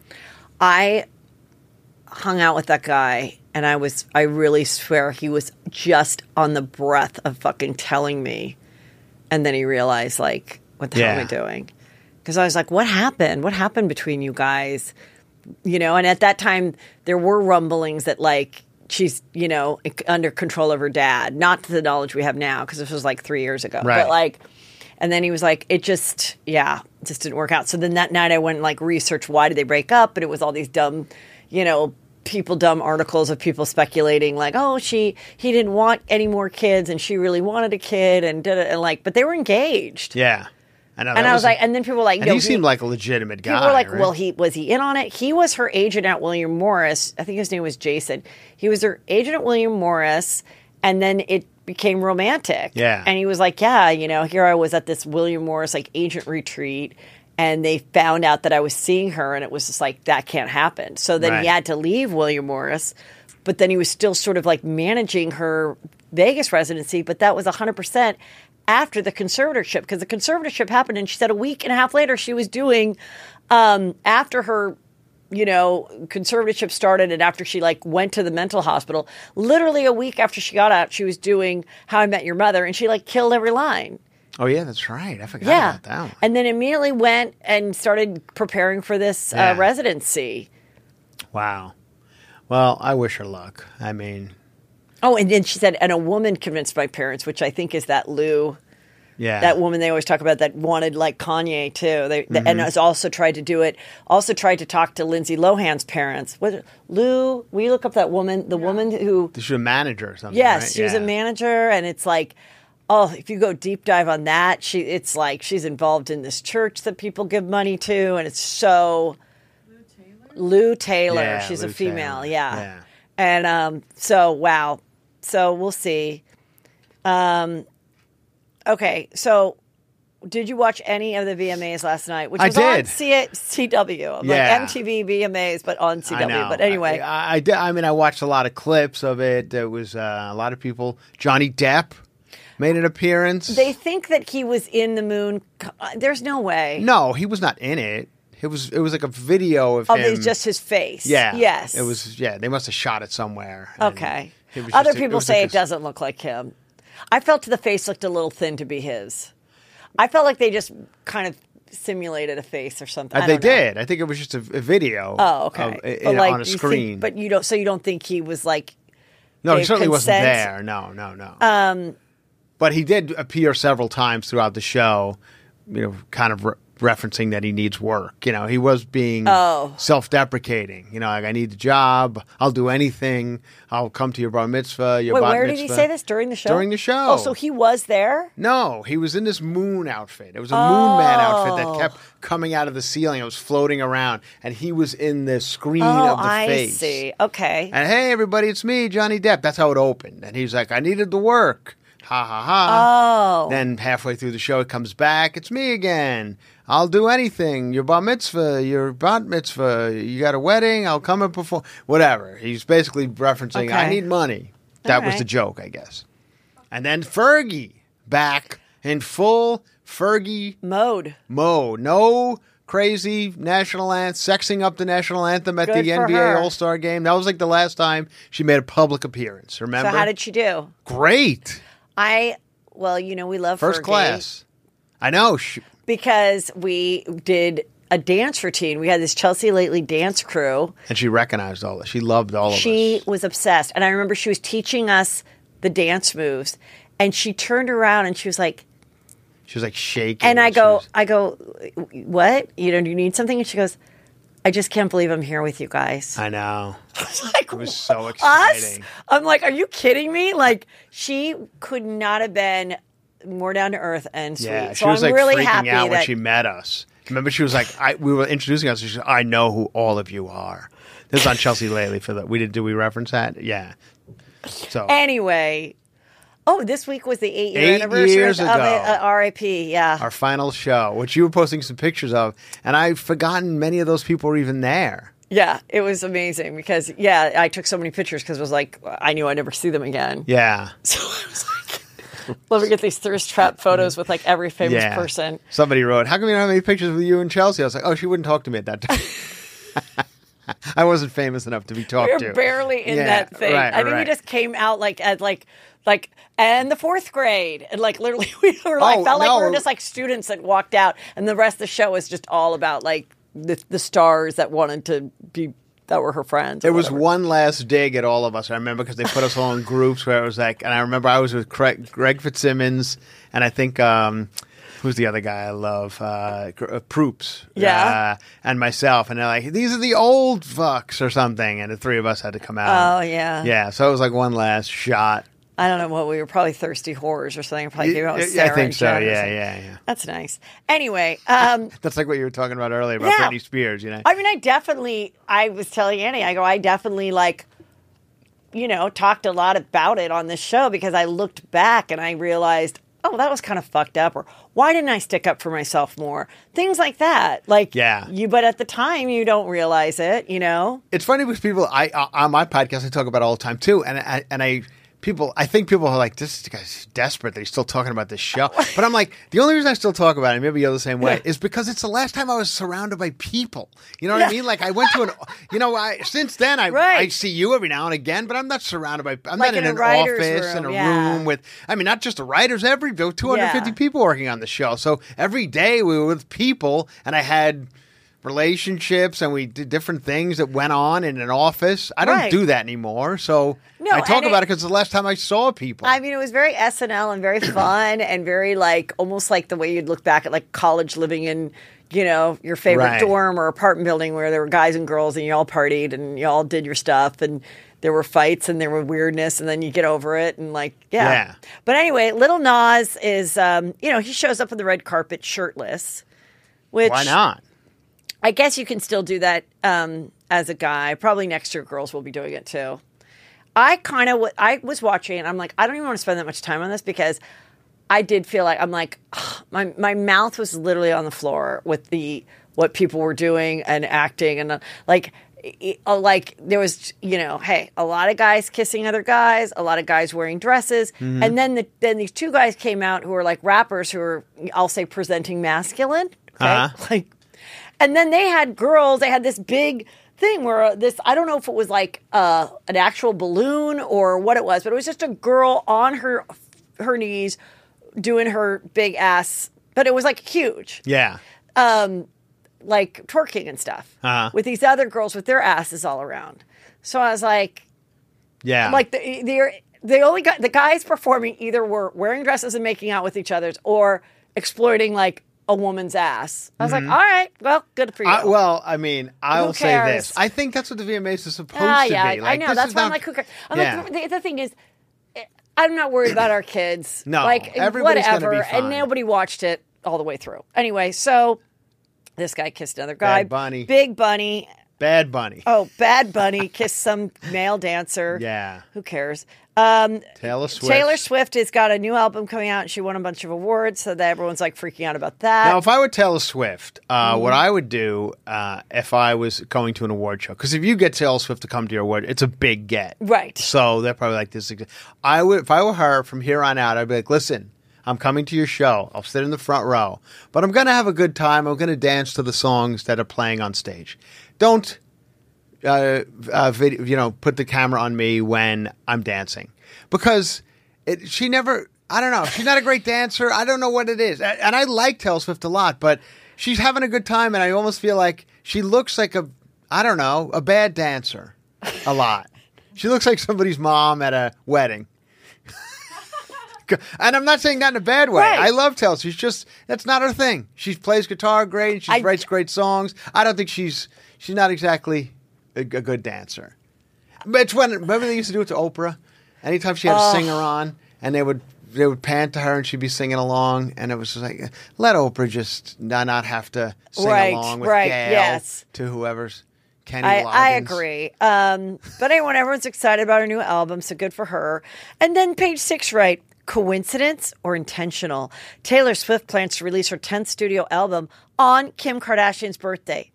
I hung out with that guy, and I really swear he was just on the breath of fucking telling me, and then he realized, like, what the hell am I doing? Because I was like, what happened? What happened between you guys? You know, and at that time, there were rumblings that, like, she's, you know, under control of her dad. Not to the knowledge we have now, because this was like 3 years ago. Right. But like, and then he was like, it just didn't work out. So then that night I went and like researched why did they break up, and it was all these dumb, you know, dumb articles of people speculating like, oh, he didn't want any more kids and she really wanted a kid and like, but they were engaged. Yeah. I know, and I was like, and then people were like, and he seemed like a legitimate guy. People were like, right? well, was he in on it? He was her agent at William Morris. I think his name was Jason. He was her agent at William Morris, and then it became romantic. Yeah. And he was like, yeah, you know, here I was at this William Morris like agent retreat, and they found out that I was seeing her, and it was just like, that can't happen. So then he had to leave William Morris, but then he was still sort of like managing her Vegas residency, but that was 100% after the conservatorship, because the conservatorship happened, and she said a week and a half later she was doing, after her, you know, conservatorship started and after she like went to the mental hospital, literally a week after she got out, she was doing How I Met Your Mother, and she like killed every line. Oh, yeah, that's right. I forgot about that one. And then immediately went and started preparing for this residency. Wow. Well, I wish her luck. I mean... Oh, and then she said, and a woman convinced my parents, which I think is that Lou. Yeah. That woman they always talk about that wanted like Kanye too. And has also tried to do it. Also tried to talk to Lindsay Lohan's parents. Lou, will you look up that woman? The woman who... She's a manager or something, yes, right? she was a manager. And it's like, oh, if you go deep dive on that, it's like she's involved in this church that people give money to. And it's so... Lou Taylor. Yeah, She's Lou a female. Taylor. Yeah. And so, wow. So we'll see. Okay, so did you watch any of the VMAs last night? Which was on CW. I'm like MTV VMAs, but on CW. I know. But anyway. I did. I mean, I watched a lot of clips of it. There was a lot of people. Johnny Depp made an appearance. They think that he was in the moon. There's no way. No, he was not in it. It was like a video of him. It was just his face. Yeah. Yes. It was, they must have shot it somewhere. Okay. Other people say it doesn't look like him. I felt the face looked a little thin to be his. I felt like they just kind of simulated a face or something. They did. I think it was just a video. Oh, okay. But like, on a screen. But you don't think he was like... No, he certainly wasn't there. No. But he did appear several times throughout the show, you know, kind of referencing that he needs work. You know, he was being self-deprecating. You know, like, I need a job. I'll do anything. I'll come to your bar mitzvah, your bat mitzvah. Where did he say this? During the show? During the show. Oh, so he was there? No, he was in this moon outfit. It was a moon man outfit that kept coming out of the ceiling. It was floating around. And he was in the screen of the face. I see. Okay. And, hey, everybody, it's me, Johnny Depp. That's how it opened. And he's like, I needed the work. Ha, ha, ha. Oh. Then halfway through the show, it comes back. It's me again. I'll do anything. Your bar mitzvah, your bat mitzvah. You got a wedding? I'll come and perform. Whatever. He's basically referencing, I need money. That was the joke, I guess. And then Fergie back in full Fergie mode. No crazy national anthem, sexing up the national anthem at the NBA All-Star game. That was like the last time she made a public appearance. Remember? So how did she do? Great. Well, you know, we love First Fergie. class. I know. Because we did a dance routine. We had this Chelsea Lately dance crew. And she recognized all of us. She loved all of us. She was obsessed. And I remember she was teaching us the dance moves. And she turned around and she was like shaking. And I go, what? Do you need something? And she goes, I just can't believe I'm here with you guys. I know. I was like, it was so exciting. Us? I'm like, are you kidding me? Like, she could not have been more down to earth and sweet. Yeah, she so was I'm like really freaking happy out when that she met us. Remember, she was like, we were introducing us. She said, I know who all of you are. This is on Chelsea Lately for the. Did we reference that? Yeah. So anyway. Oh, this week was the 8-year anniversary years of ago. it. R.I.P. Yeah. Our final show, which you were posting some pictures of, and I've forgotten many of those people were even there. Yeah, it was amazing because, I took so many pictures because it was like, I knew I'd never see them again. Yeah. So I was like, let me get these thirst trap photos with like every famous person. Somebody wrote, how come you don't have any pictures with you and Chelsea? I was like, oh, she wouldn't talk to me at that time. I wasn't famous enough to be talked to. We were barely in that thing. Right, I think we just came out like at like and the fourth grade, and like literally we were like felt like we were just like students that walked out, and the rest of the show was just all about like the stars that wanted to be that were her friends. It was one last dig at all of us. I remember because they put us all in groups where it was like, and I remember I was with Greg Fitzsimmons, and I think. Who's the other guy I love? Proops. Yeah. And myself. And they're like, these are the old fucks or something. And the three of us had to come out. Oh, yeah. Yeah. So it was like one last shot. I don't know what we were, probably thirsty whores or something. Probably came out with I Sarah think and so. Jen Yeah. That's nice. Anyway. That's like what you were talking about earlier about Britney Spears, I mean, I was telling Annie, I definitely like, talked a lot about it on this show because I looked back and I realized, oh, that was kind of fucked up, or why didn't I stick up for myself more? Things like that. Like, but at the time, you don't realize it, It's funny because people, on my podcast, I talk about it all the time too, and I think people are like, this guy's desperate that he's still talking about this show. But I'm like, the only reason I still talk about it, maybe you're the same way, is because it's the last time I was surrounded by people. You know what I mean? Like I went to since then I see you every now and again, but I'm not surrounded by, I'm not in an office, in a room with, not just the writers, there were 250 people working on the show. So every day we were with people and I had relationships and we did different things that went on in an office. I don't do that anymore. So I talk about it because it's the last time I saw people. I mean, it was very SNL and very fun and very like almost like the way you'd look back at like college living in, your favorite dorm or apartment building where there were guys and girls and you all partied and you all did your stuff and there were fights and there were weirdness and then you get over it and like, yeah. But anyway, Little Nas is, he shows up on the red carpet shirtless. Which, why not? I guess you can still do that as a guy. Probably next year girls will be doing it too. I was watching and I'm like, I don't even want to spend that much time on this because I did feel like, I'm like, my mouth was literally on the floor with what people were doing and acting and like there was, hey, a lot of guys kissing other guys, a lot of guys wearing dresses. Mm-hmm. And then these two guys came out who were like rappers who were, I'll say, presenting masculine. Okay? And then they had girls, they had this big thing where I don't know if it was like an actual balloon or what it was, but it was just a girl on her knees doing her big ass, but it was like huge. Yeah. Like twerking and stuff with these other girls with their asses all around. So I was like, like the guys performing either were wearing dresses and making out with each other or exploiting like a woman's ass. I was like, all right, well, good for you. I'll say this. I think that's what the VMAs is supposed to be. Like, I know. That's why I'm like, who cares? Like, the thing is, I'm not worried about our kids. No, like, everybody's whatever. Gonna be fine. And nobody watched it all the way through. Anyway, so this guy kissed another guy. Bad Bunny. Big Bunny. Bad Bunny. Oh, Bad Bunny kissed some male dancer. Yeah. Who cares? Taylor Swift. Taylor Swift has got a new album coming out and she won a bunch of awards, so that everyone's like freaking out about that. Now, if I were Taylor Swift, what I would do if I was going to an award show, because if you get Taylor Swift to come to your award, it's a big get. Right. So they're probably like this. If I were her from here on out, I'd be like, listen, I'm coming to your show. I'll sit in the front row, but I'm going to have a good time. I'm going to dance to the songs that are playing on stage. Don't put the camera on me when I'm dancing, because she never. I don't know. She's not a great dancer. I don't know what it is. And I like Taylor Swift a lot, but she's having a good time, and I almost feel like she looks like a bad dancer a lot. She looks like somebody's mom at a wedding. And I'm not saying that in a bad way. Right. I love Taylor. That's not her thing. She plays guitar great, and she writes great songs. I don't think she's not exactly a good dancer. But it's remember they used to do it to Oprah? Anytime she had a singer on, and they would pan to her and she'd be singing along, and it was just like, let Oprah just not have to sing along with Gail to whoever's Kenny Loggins. I agree. But anyway, everyone's excited about her new album, so good for her. And then page 6, right? Coincidence or intentional? Taylor Swift plans to release her 10th studio album on Kim Kardashian's birthday.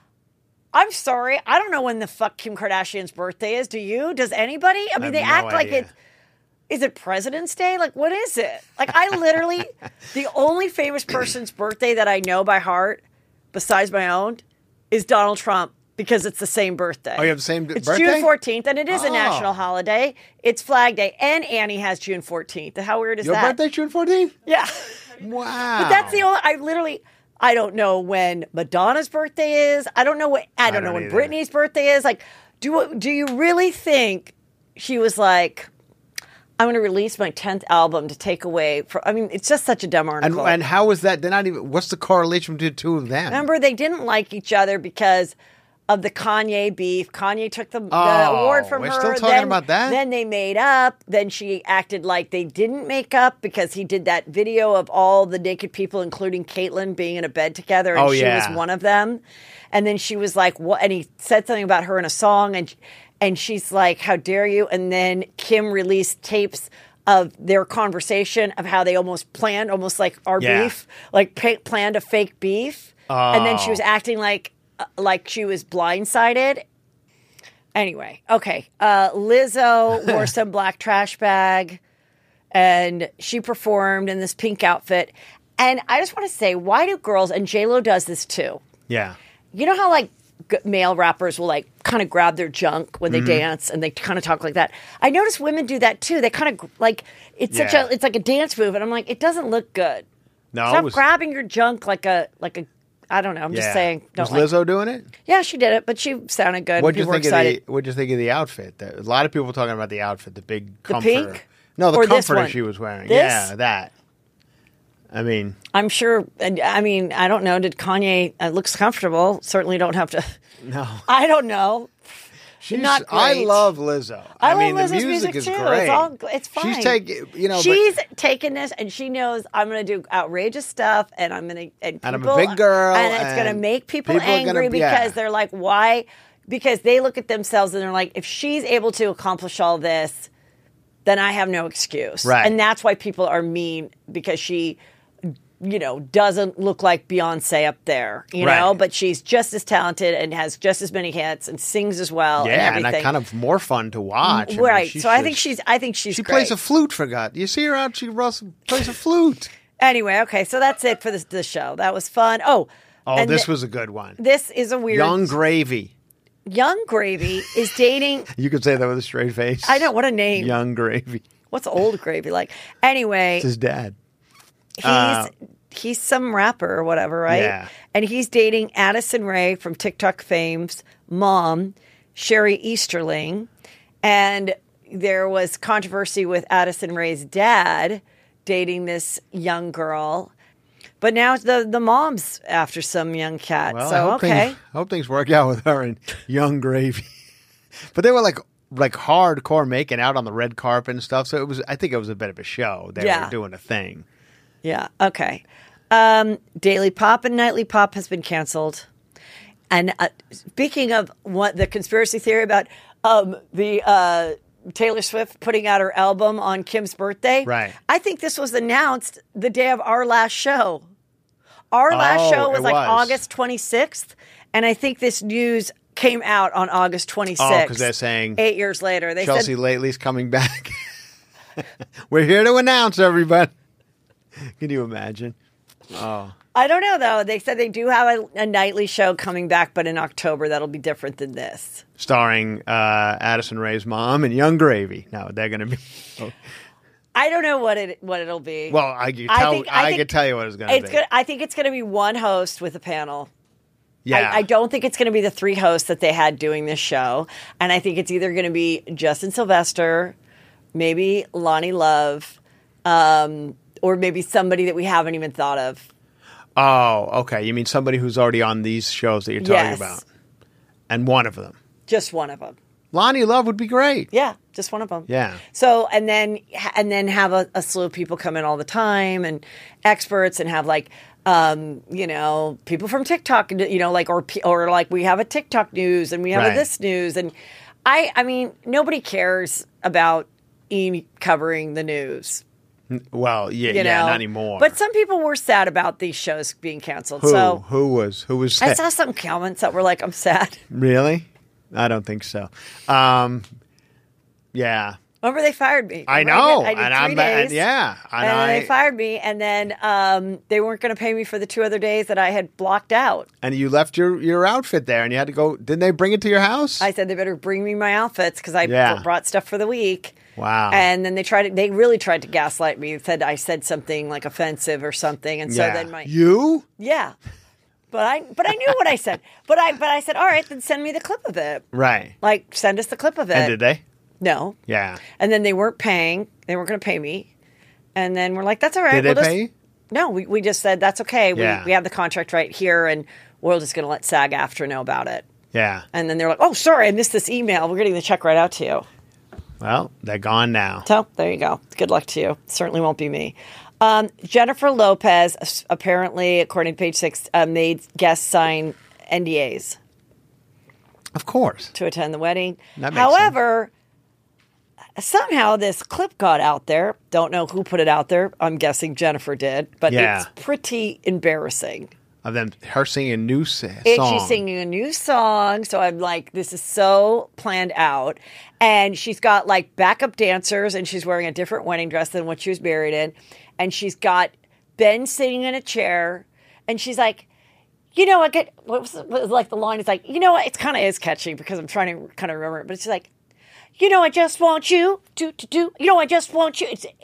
I'm sorry. I don't know when the fuck Kim Kardashian's birthday is. Do you? Does anybody? I mean, they act like it. Is it President's Day? Like, what is it? Like, I literally, the only famous person's birthday that I know by heart, besides my own, is Donald Trump. Because it's the same birthday. Oh, you have the same birthday? It's June 14th, and it is a national holiday. It's Flag Day, and Annie has June 14th. How weird is that? Your birthday, June 14th? Yeah. Wow. But that's the only, I don't know when Madonna's birthday is. I don't know when Britney's birthday is. Like, do you really think she was like, I'm going to release my 10th album to take away from, I mean, it's just such a dumb article. And how is that? They're not even, what's the correlation between the two of them? Remember, they didn't like each other because of the Kanye beef. Kanye took the award from her. We're still talking about that? Then they made up. Then she acted like they didn't make up because he did that video of all the naked people, including Caitlyn, being in a bed together, and she was one of them. And then she was like, "What?" And he said something about her in a song, and she's like, "How dare you?" And then Kim released tapes of their conversation of how they almost planned, almost like our beef, like planned a fake beef. And then she was acting like she was blindsided. Anyway, okay. Lizzo wore some black trash bag, and she performed in this pink outfit. And I just want to say, why do girls, and J-Lo does this too. Yeah. You know how like male rappers will like kind of grab their junk when they dance, and they kind of talk like that. I notice women do that too. They kind of like, it's like a dance move. And I'm like, it doesn't look good. No, stop grabbing your junk like a I don't know. I'm just saying. Was Lizzo doing it? Yeah, she did it, but she sounded good. What'd you think of the outfit? A lot of people were talking about the outfit, the big comforter. The pink? No, the or comforter she was wearing. This? Yeah, that. I mean, I'm sure. I mean, I don't know. Did Kanye? It looks comfortable. Certainly don't have to. No, I don't know. Not great. I love Lizzo. I mean, love the Lizzo's music is too. great. It's fine. She's taken this, and she knows I'm going to do outrageous stuff, and I'm going to, and I'm a big girl, and it's going to make people angry because they're like, why? Because they look at themselves and they're like, if she's able to accomplish all this, then I have no excuse. Right. And that's why people are mean, because she, doesn't look like Beyonce up there, know, but she's just as talented and has just as many hits and sings as well. Yeah, and everything. and that kind of more fun to watch. Right. I think she's she great. plays a flute, for God. You see her out, she plays a flute. Anyway, okay, so that's it for this show. That was fun. This was a good one. This is a weird... Young Gravy. Young Gravy is dating... You could say that with a straight face. I know, what a name. Young Gravy. What's Old Gravy like? Anyway... It's his dad. He's some rapper or whatever, right? Yeah. And he's dating Addison Rae from TikTok fame's mom, Sherry Easterling. And there was controversy with Addison Rae's dad dating this young girl. But now the mom's after some young cat. Well, so, I hope things work out with her and Young Gravy. But they were like hardcore making out on the red carpet and stuff. So I think it was a bit of a show. They were doing a thing. Yeah. Okay. Daily Pop and Nightly Pop has been canceled. And speaking of the conspiracy theory about the Taylor Swift putting out her album on Kim's birthday, right? I think this was announced the day of our last show. Our last show was August 26th, and I think this news came out on August 26th. Oh, because they're saying 8 years later. They Chelsea Lately's coming back. We're here to announce, everybody. Can you imagine? Oh, I don't know, though. They said they do have a nightly show coming back, but in October. That'll be different than this. Starring Addison Rae's mom and Young Gravy. No, they're going to be... I don't know what it'll be. Well, I can tell you what it's going to be. I think it's going to be one host with a panel. Yeah. I don't think it's going to be the 3 hosts that they had doing this show. And I think it's either going to be Justin Sylvester, maybe Lonnie Love, or maybe somebody that we haven't even thought of. Oh, okay. You mean somebody who's already on these shows that you're talking about? And one of them. Just one of them. Lonnie Love would be great. Yeah, just one of them. Yeah. So and then have a slew of people come in all the time and experts and have like people from TikTok, like or like we have a TikTok news and we have a this news and I mean nobody cares about covering the news. Well, yeah, not anymore. But some people were sad about these shows being canceled. Who was sad? I saw some comments that were like, "I'm sad." Really? I don't think so. Yeah. Remember they fired me. I know. I did 3 days. And they fired me, and then they weren't going to pay me for the 2 other days that I had blocked out. And you left your outfit there, and you had to go. Didn't they bring it to your house? I said they better bring me my outfits because I brought stuff for the week. Wow. And then they really tried to gaslight me. Said I said something like offensive or something, and so then you? Yeah. But I knew what I said. But I said, all right, then send me the clip of it. Right. Like send us the clip of it. And did they? No. Yeah. And then they weren't paying. They weren't going to pay me. And then we're like, that's all right. Did they pay you? No, we just said, that's okay. Yeah. We have the contract right here, and we're just going to let SAG-AFTRA know about it. Yeah. And then they're like, oh, sorry, I missed this email. We're getting the check right out to you. Well, they're gone now. So there you go. Good luck to you. Certainly won't be me. Jennifer Lopez, apparently, according to Page 6, made guests sign NDAs. Of course. To attend the wedding. That makes However, somehow this clip got out there. Don't know who put it out there. I'm guessing Jennifer did. But it's pretty embarrassing. Of her singing a new song. She's singing a new song. So I'm like, this is so planned out. And she's got like backup dancers, and she's wearing a different wedding dress than what she was married in. And she's got Ben sitting in a chair. And she's like, what was like the line is like, it kind of is catchy because I'm trying to kind of remember it. But it's like, I just want you to do, I just want you.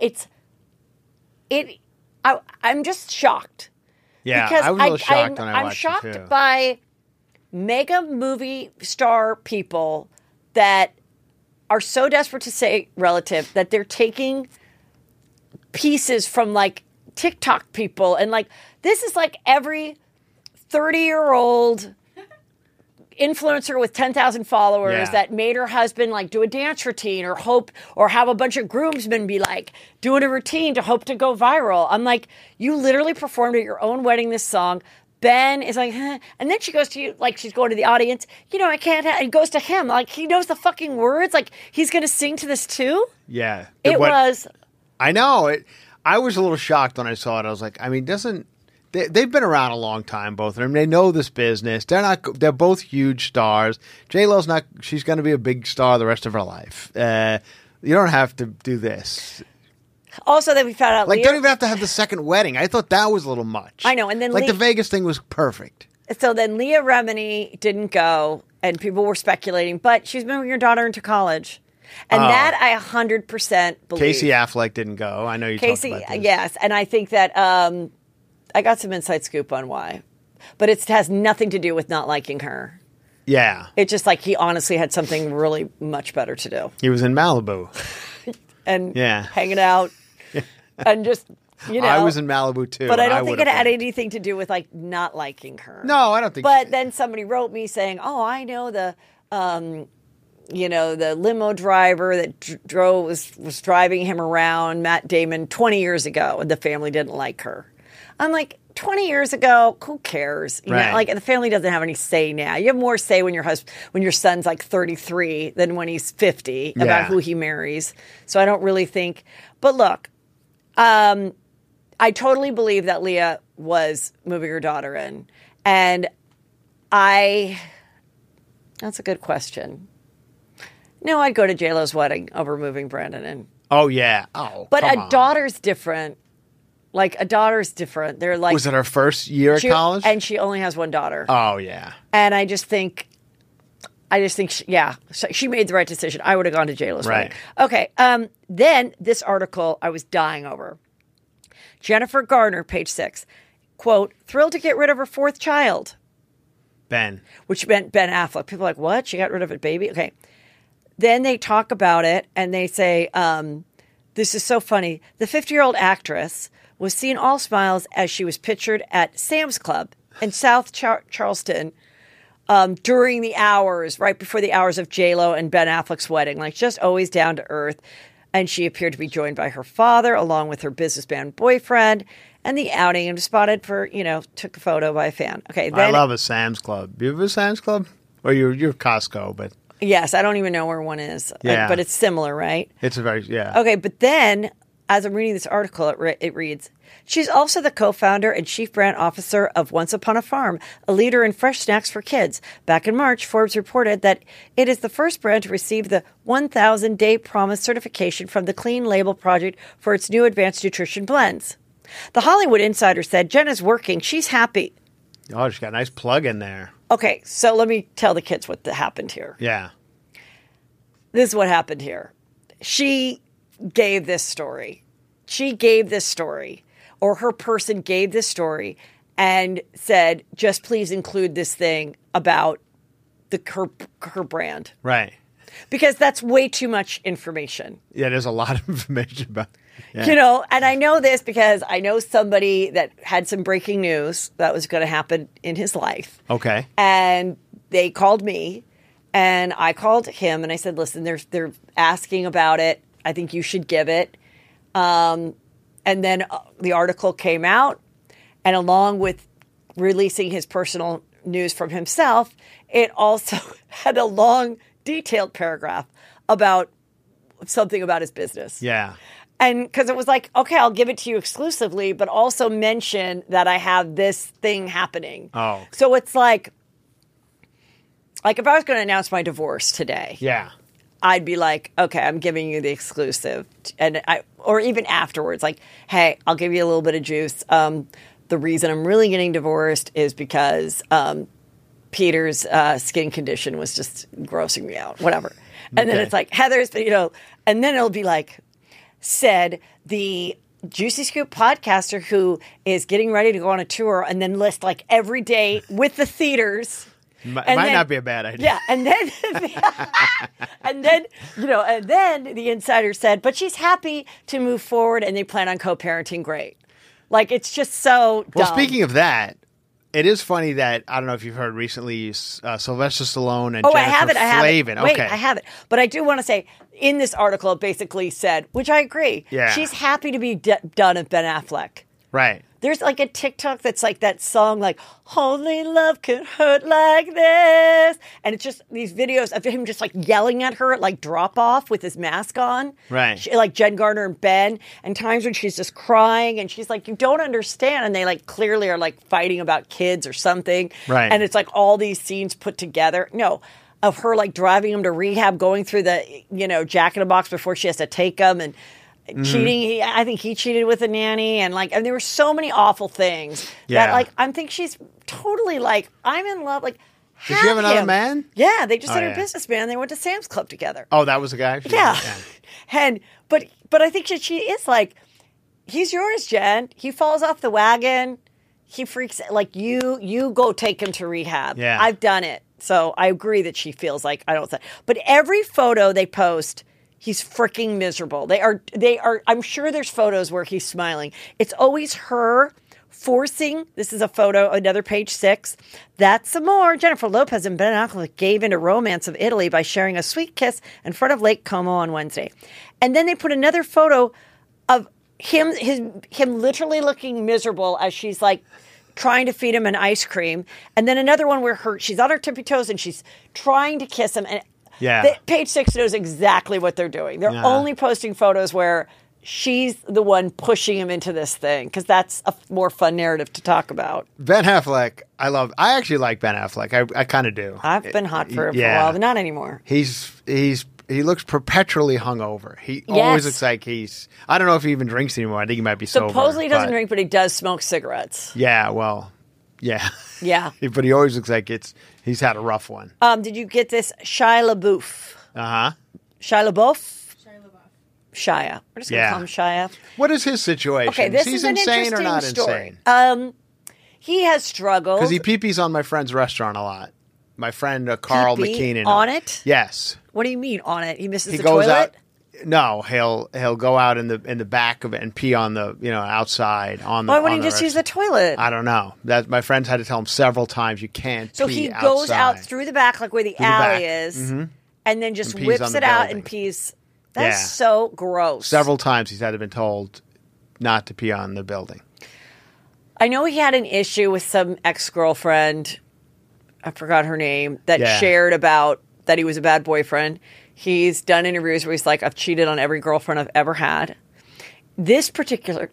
I'm just shocked. Yeah, because I was a little shocked when I watched I'm shocked it too. by mega movie star people that are so desperate to say relative that they're taking pieces from like TikTok people. And like, this is like every 30-year-old influencer with 10,000 followers that made her husband like do a dance routine or have a bunch of groomsmen be like doing a routine to hope to go viral. I'm like, you literally performed at your own wedding this song. Ben is like, huh. And then she goes to you, like she's going to the audience. I can't. And goes to him like he knows the fucking words. Like he's going to sing to this too. Yeah, it was. I know. I was a little shocked when I saw it. I was like, I mean, they've been around a long time, both of them. They know this business. They're both huge stars. J-Lo's she's going to be a big star the rest of her life. You don't have to do this. Also, that we found out, like, don't even have to have the second wedding. I thought that was a little much. I know, and then the Vegas thing was perfect. So then Leah Remini didn't go, and people were speculating, but she's moving her daughter into college. And that I 100% believe. Casey Affleck didn't go. I know you talked about this. Yes, and I think that I got some inside scoop on why. But it has nothing to do with not liking her. Yeah. It's just like he honestly had something really much better to do. He was in Malibu. And hanging out. And just, I was in Malibu too. But I don't think it had anything to do with like not liking her. No, I don't think But then somebody wrote me saying, oh, I know the limo driver that was driving him around, Matt Damon, 20 years ago, and the family didn't like her. I'm like, 20 years ago, who cares? You know, like the family doesn't have any say now. You have more say when your son's like 33 than when he's 50 about who he marries. So I don't really think. But look, I totally believe that Leah was moving her daughter in, and that's a good question. No, I'd go to J-Lo's wedding over moving Brandon in. Oh yeah. Oh, but daughter's different. Like, a daughter's different. They're like... Was it her first year at college? And she only has one daughter. Oh, yeah. And I just think I just think, she made the right decision. I would have gone to J-Lo's Right. wedding. Okay. Then this article I was dying over. Jennifer Garner, page 6, quote, thrilled to get rid of her 4th child. Ben. Which meant Ben Affleck. People are like, what? She got rid of a baby? Okay. Then they talk about it and they say, this is so funny. The 50-year-old actress was seen all smiles as she was pictured at Sam's Club in South Charleston during the hours, right before the hours of J-Lo and Ben Affleck's wedding, like just always down to earth. And she appeared to be joined by her father along with her businessman boyfriend. And the outing and was spotted for, took a photo by a fan. Okay. Then, I love a Sam's Club. You have a Sam's Club? Or you're Costco, but... Yes, I don't even know where one is. Yeah. But it's similar, right? It's a very, yeah. Okay, but then, as I'm reading this article, it reads, she's also the co-founder and chief brand officer of Once Upon a Farm, a leader in fresh snacks for kids. Back in March, Forbes reported that it is the first brand to receive the 1,000-day promise certification from the Clean Label Project for its new advanced nutrition blends. The Hollywood Insider said, Jenna's working. She's happy. Oh, she's got a nice plug in there. Okay, so let me tell the kids what happened here. Yeah. This is what happened here. She gave this story. Or her person gave this story and said, just please include this thing about her brand. Right. Because that's way too much information. Yeah, there's a lot of information about it. Yeah. And I know this because I know somebody that had some breaking news that was going to happen in his life. Okay. And they called me and I called him and I said, listen, they're asking about it. I think you should give it. And then the article came out, and along with releasing his personal news from himself, it also had a long, detailed paragraph about something about his business. Yeah. And because it was like, okay, I'll give it to you exclusively, but also mention that I have this thing happening. Oh. So it's like if I was going to announce my divorce today. Yeah. I'd be like, okay, I'm giving you the exclusive. Or even afterwards, like, hey, I'll give you a little bit of juice. The reason I'm really getting divorced is because Peter's skin condition was just grossing me out, whatever. And then it's like, Heather's, and then it'll be like, said the Juicy Scoop podcaster who is getting ready to go on a tour, and then list like every day with the theaters. Might not be a bad idea. Yeah, and then and then the insider said, but she's happy to move forward and they plan on co-parenting. Great. Like, it's just so dumb. Well, speaking of that, it is funny that, I don't know if you've heard recently, Sylvester Stallone and Jennifer I have Flavin. it. Wait, Okay. I have it. But I do want to say, in this article, it basically said, which I agree, Yeah. she's happy to be done with Ben Affleck. Right. There's like a TikTok that's like that song, like, only love can hurt like this. And it's just these videos of him just like yelling at her at like drop off with his mask on. Right. Like Jen Garner and Ben. And times when she's just crying and she's like, you don't understand. And they like clearly are like fighting about kids or something. Right. And it's like all these scenes put together. No. Of her like driving him to rehab, going through the, Jack in a Box before she has to take him and cheating. I think he cheated with a nanny and there were so many awful things that like, I think she's totally like, I'm in love. Like, Does she have another man? Yeah. They just had yeah. a businessman. They went to Sam's Club together. Oh, that was the guy? Yeah. And, but I think she is like, he's yours, Jen. He falls off the wagon. He freaks like you go take him to rehab. Yeah. I've done it. So I agree that she feels like I don't. But every photo they post, he's freaking miserable. They are. I'm sure there's photos where he's smiling. It's always her forcing. This is a photo, another page 6. That's some more. Jennifer Lopez and Ben Affleck gave into romance of Italy by sharing a sweet kiss in front of Lake Como on Wednesday, and then they put another photo of him literally looking miserable as she's like trying to feed him an ice cream, and then another one where she's on her tippy toes and she's trying to kiss him. And page 6 knows exactly what they're doing. They're only posting photos where she's the one pushing him into this thing because that's a more fun narrative to talk about. Ben Affleck, I actually like Ben Affleck. I kind of do. I've been hot for a while, but not anymore. He looks perpetually hungover. He always looks like I don't know if he even drinks anymore. I think he might be sober. Supposedly he doesn't drink, but he does smoke cigarettes. Yeah, well, yeah. Yeah. But he always looks like he's had a rough one. Did you get this Shia LaBeouf? Uh-huh. Shia LaBeouf? Shia. We're just going to Yeah. call him Shia. What is his situation? Okay, this He's is an insane or interesting not story. insane? He has struggled. Because he pee-pees on my friend's restaurant a lot. My friend Carl Pee-pee McKeenan. on it? Yes. What do you mean on it? He misses He the goes toilet? out. No, he'll go out in the back of it and pee on the outside on the. Why wouldn't on he the just use the toilet? I don't know. That my friends had to tell him several times you can't. So pee he outside. goes out through the back, like where the alley back. is, and then just And pees whips on it the out building. and pees. That's Yeah. so gross. Several times he's had to been told not to pee on the building. I know he had an issue with some ex-girlfriend, I forgot her name, that Yeah. shared about that he was a bad boyfriend. He's done interviews where he's like, I've cheated on every girlfriend I've ever had. This particular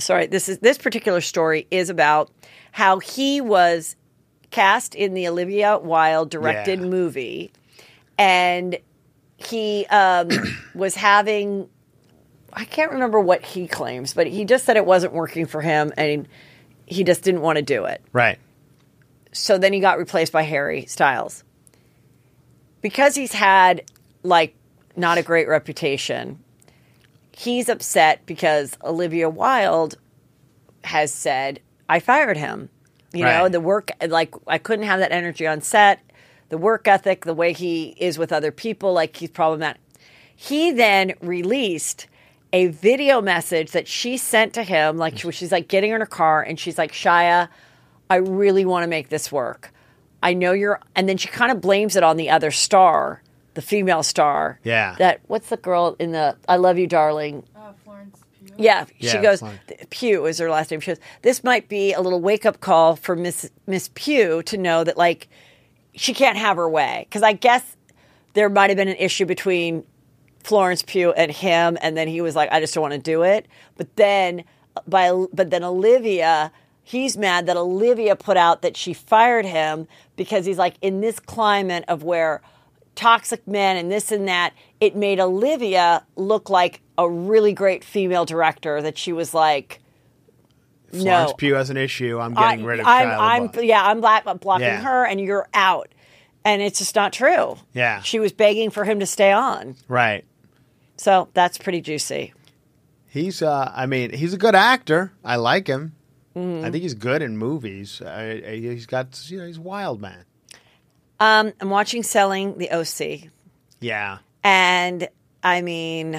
story is about how he was cast in the Olivia Wilde directed Yeah. movie, and he was having, I can't remember what he claims, but he just said it wasn't working for him and he just didn't want to do it. Right. So then he got replaced by Harry Styles. Because he's had, like, not a great reputation, he's upset because Olivia Wilde has said, I fired him. You know, Right. the work, like, I couldn't have that energy on set, the work ethic, the way he is with other people, like, he's problematic. He then released a video message that she sent to him, like, she's like getting in her car and she's like, Shia, I really want to make this work. I know you're, and then she kind of blames it on the other star, the female star. Yeah. That, what's the girl in the I Love You, Darling? Florence Pugh. Yeah, she Yeah, goes, fine. Pugh is her last name. She goes, this might be a little wake-up call for Miss Pugh to know that, like, she can't have her way. Because I guess there might have been an issue between Florence Pugh and him, and then he was like, I just don't want to do it. But then Olivia, he's mad that Olivia put out that she fired him because he's like, in this climate of where toxic men and this and that, it made Olivia look like a really great female director that she was like, Florence no. Pugh has an issue. I'm getting rid of Shia I'm LaBeouf. blocking Yeah. her and you're out. And it's just not true. Yeah. She was begging for him to stay on. Right. So that's pretty juicy. He's he's a good actor. I like him. I think he's good in movies. He's got, he's a wild man. I'm watching Selling the OC. Yeah. And I mean,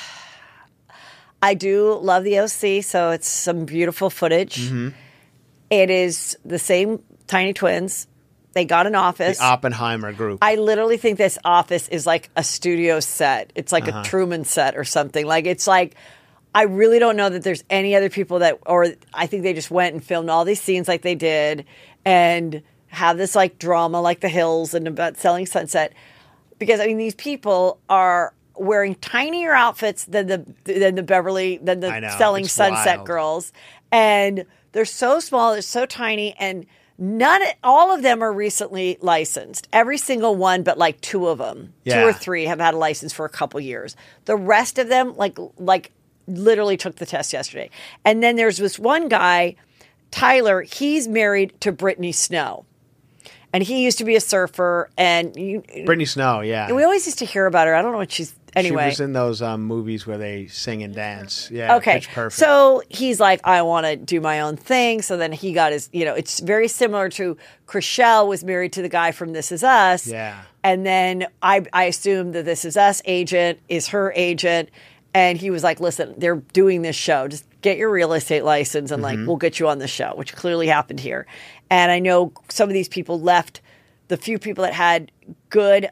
I do love the OC, so it's some beautiful footage. Mm-hmm. It is the same Tiny Twins. They got an office. The Oppenheimer group. I literally think this office is like a studio set. It's like a Truman set or something. Like, it's like, I really don't know that there's any other people that, or I think they just went and filmed all these scenes like they did and have this like drama like The Hills and about Selling Sunset. Because, I mean, these people are wearing tinier outfits than the I know, Selling it's Sunset wild. girls. And they're so small, they're so tiny, and all of them are recently licensed. Every single one, but like two of them, Yeah. 2 or 3 have had a license for a couple years. The rest of them, like literally took the test yesterday. And then there's this one guy, Tyler. He's married to Brittany Snow, and he used to be a surfer. And Brittany Snow, yeah. we always used to hear about her. I don't know what she's anyway. She was in those movies where they sing and dance. Yeah, Okay. Pitch Perfect. So he's like, I want to do my own thing. So then he got his, it's very similar to Chrishell was married to the guy from This Is Us. Yeah. And then I assumed that This Is Us agent is her agent. And he was like, listen, they're doing this show. Just get your real estate license and like, we'll get you on the show, which clearly happened here. And I know some of these people left, the few people that had good,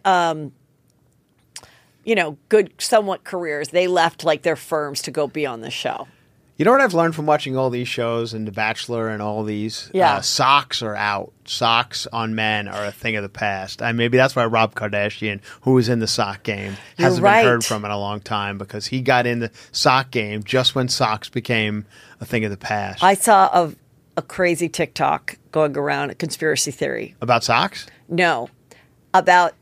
good somewhat careers, they left like their firms to go be on the show. You know what I've learned from watching all these shows and The Bachelor and all these? Yeah. Socks are out. Socks on men are a thing of the past. And maybe that's why Rob Kardashian, who was in the sock game, hasn't right. been heard from in a long time because he got in the sock game just when socks became a thing of the past. I saw a crazy TikTok going around, a conspiracy theory. About socks? No, about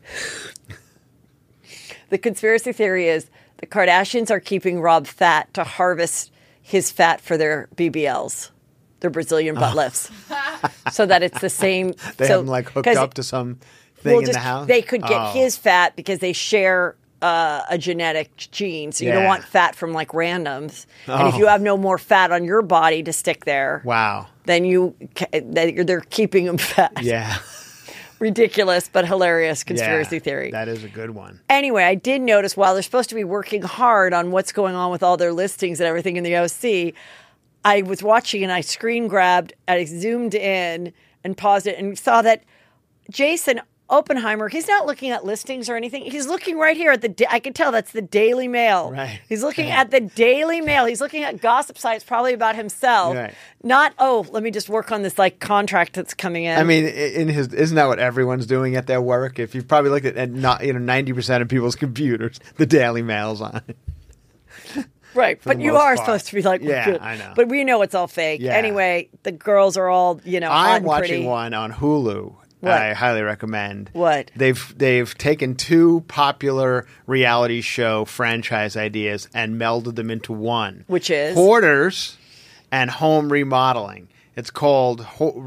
the conspiracy theory is the Kardashians are keeping Rob fat to harvest his fat for their BBLs, their Brazilian butt lifts. so that it's the same. They so, have him like hooked up to some thing in the house? They could get his fat because they share a genetic gene. So you don't want fat from like randoms. And if you have no more fat on your body to stick there, wow, then they're keeping him fat. Yeah. Ridiculous but hilarious conspiracy theory. That is a good one. Anyway, I did notice while they're supposed to be working hard on what's going on with all their listings and everything in the OC, I was watching and I screen grabbed, I zoomed in and paused it and saw that Jason Oppenheimer, he's not looking at listings or anything. He's looking right here at I can tell that's the Daily Mail. Right. He's looking at the Daily Mail. He's looking at gossip sites probably about himself. Right. Not, let me just work on this like contract that's coming in. I mean, isn't that what everyone's doing at their work? If you probably look at not 90% of people's computers, the Daily Mail's on it. Right, but you are supposed to be like, good. I know. But we know it's all fake. Yeah. Anyway, the girls are all, I'm watching one on Hulu. What? I highly recommend. What? They've taken two popular reality show franchise ideas and melded them into one. Which is? Hoarders and home remodeling. It's called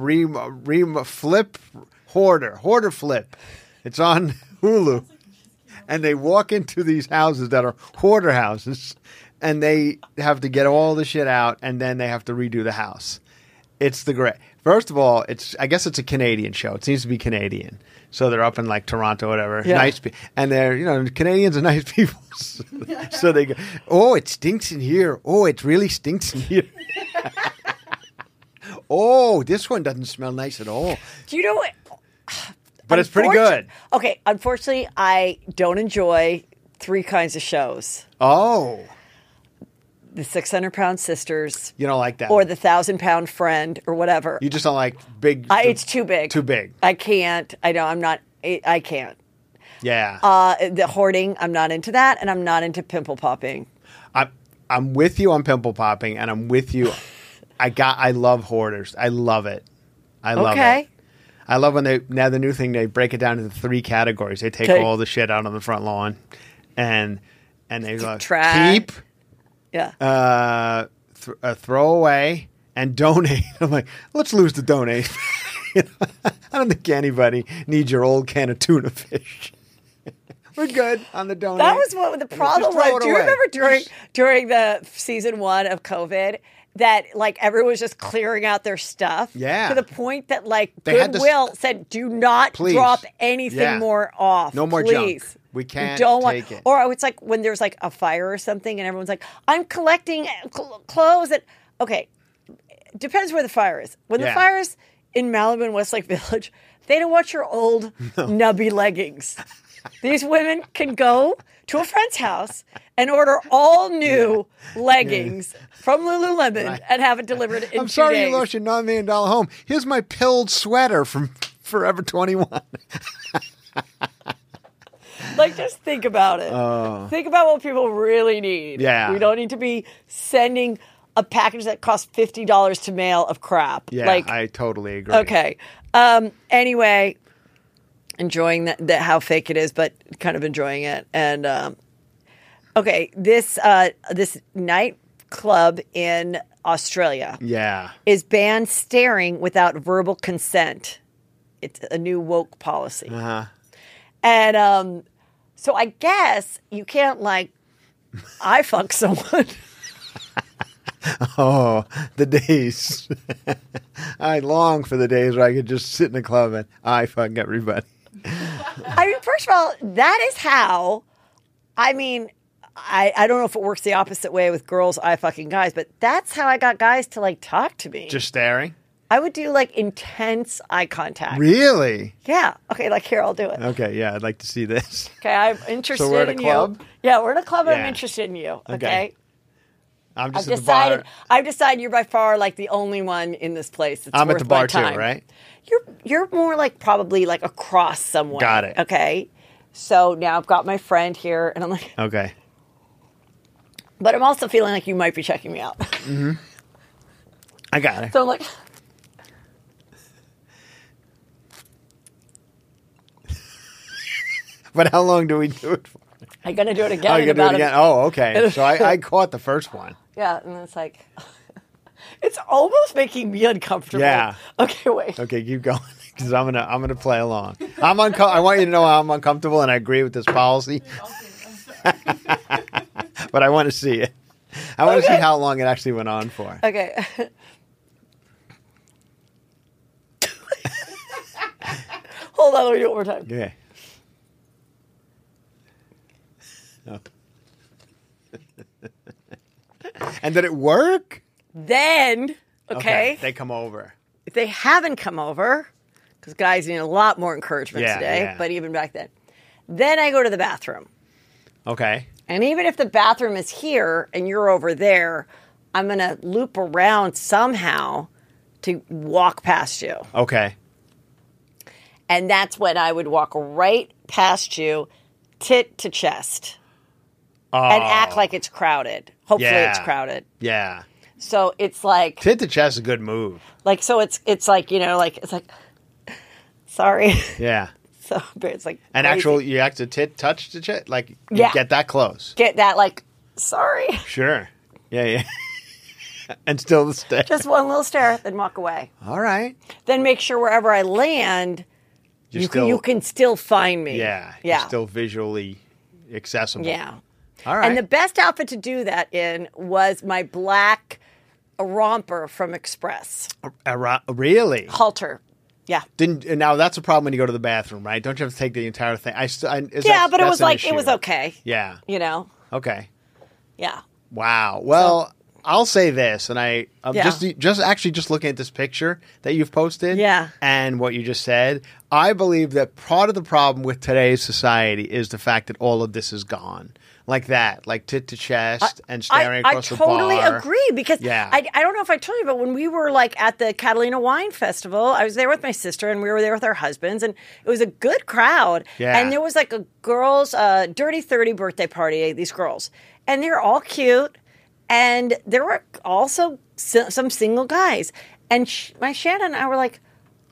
Hoarder Flip. It's on Hulu. And they walk into these houses that are hoarder houses, and they have to get all the shit out, and then they have to redo the house. It's the great. First of all, I guess it's a Canadian show. It seems to be Canadian, so they're up in like Toronto, whatever. Yeah. Nice, and they're Canadians are nice people. So they go, oh, it stinks in here. Oh, it really stinks in here. Oh, this one doesn't smell nice at all. Do you know what? But it's pretty good. Okay, unfortunately, I don't enjoy three kinds of shows. Oh. The 600-pound sisters. You don't like that. Or the 1,000-pound friend or whatever. You just don't like big. It's too big. Too big. I can't. I know. I'm not. I can't. Yeah. The hoarding, I'm not into that. And I'm not into pimple popping. I'm with you on pimple popping, and I'm with you. I love hoarders. I love it. I love it. I love when now the new thing, they break it down into 3 categories. They take all the shit out on the front lawn and they go keep, throw away, and donate. I'm like, let's lose the donate. I don't think anybody needs your old can of tuna fish. We're good on the donate. That was what the problem was. Do you remember during the season 1 of COVID that like everyone was just clearing out their stuff? Yeah. To the point that like Goodwill said, do not drop anything more off. No more junk. We can't take it. Or it's like when there's like a fire or something and everyone's like, I'm collecting clothes. Okay. Depends where the fire is. When the fire is in Malibu and Westlake Village, they don't want your old nubby leggings. These women can go to a friend's house and order all new leggings from Lululemon and have it delivered in 2 days. I'm sorry you lost your $9 million home. Here's my pilled sweater from Forever 21. Like, just think about it. Think about what people really need. Yeah. We don't need to be sending a package that costs $50 to mail of crap. Yeah, like, I totally agree. Okay. Anyway, enjoying that how fake it is, but kind of enjoying it. And okay, this nightclub in Australia, is banned staring without verbal consent. It's a new woke policy, and so I guess you can't like eye fuck someone. Oh, the days. I long for the days where I could just sit in a club and eye fuck everybody. I mean, first of all, that is how, I mean, I don't know if it works the opposite way with girls eye fucking guys, but that's how I got guys to like talk to me. Just staring? I would do like intense eye contact. Really? Yeah. Okay, like here, I'll do it. Okay, yeah, I'd like to see this. Okay, I'm interested in you. So we're at a club? Yeah, we're at a club and I'm interested in you. Okay. I'm just I've at the bar. I've decided you're by far like the only one in this place that's I'm worth at the bar my time. too, right? You're more like probably like across somewhere. Got it. Okay. So now I've got my friend here and I'm like, okay. But I'm also feeling like you might be checking me out. Mm-hmm. I got it. So I'm like, but how long do we do it for? I'm going to do it again. Oh, you're going to do it again? Oh, okay. So I caught the first one. Yeah, and it's like, It's almost making me uncomfortable. Yeah. Okay, wait. Okay, keep going because I'm gonna play along. I want you to know I'm uncomfortable and I agree with this policy. But I want to see it. I want to see how long it actually went on for. Okay. Hold on, let me do it one more time. Okay. Oh. And did it work? Then, okay, they come over. if they haven't come over, because guys need a lot more encouragement Yeah, today, yeah. but even back then I go to the bathroom. Okay. And even if the bathroom is here and you're over there, I'm going to loop around somehow to walk past you. Okay. And that's when I would walk right past you, tit to chest, and act like it's crowded. Hopefully it's Yeah. crowded. Yeah. So it's like, Tit to chest is a good move. so it's like, it's like, sorry. Yeah. So but it's like, And crazy. you have to touch the chest, like you Yeah. get that close. Get that, like, sorry. Sure. Yeah. And still the stare. Just one little stare, then walk away. All right. Then make sure wherever I land, you can still find me. Yeah. Yeah. You're still visually accessible. Yeah. All right. And the best outfit to do that in was my black romper from Express. Really? Halter. Yeah. Now that's a problem when you go to the bathroom, right? Don't you have to take the entire thing? Yeah, but it was like, it was okay. Yeah. You know? Okay. Yeah. Wow. Well, I'll say this, and I'm Yeah. just looking at this picture that you've posted, Yeah. and what you just said. I believe that part of the problem with today's society is the fact that all of this is gone, like that, like tit to chest and staring across the bar. I totally agree because Yeah. I don't know if I told you, but when we were like at the Catalina Wine Festival, I was there with my sister and we were there with our husbands, and it was a good crowd. Yeah. And there was like a girls' Dirty 30 birthday party, these girls, and they're all cute. And there were also some single guys. And my Shannon and I were like,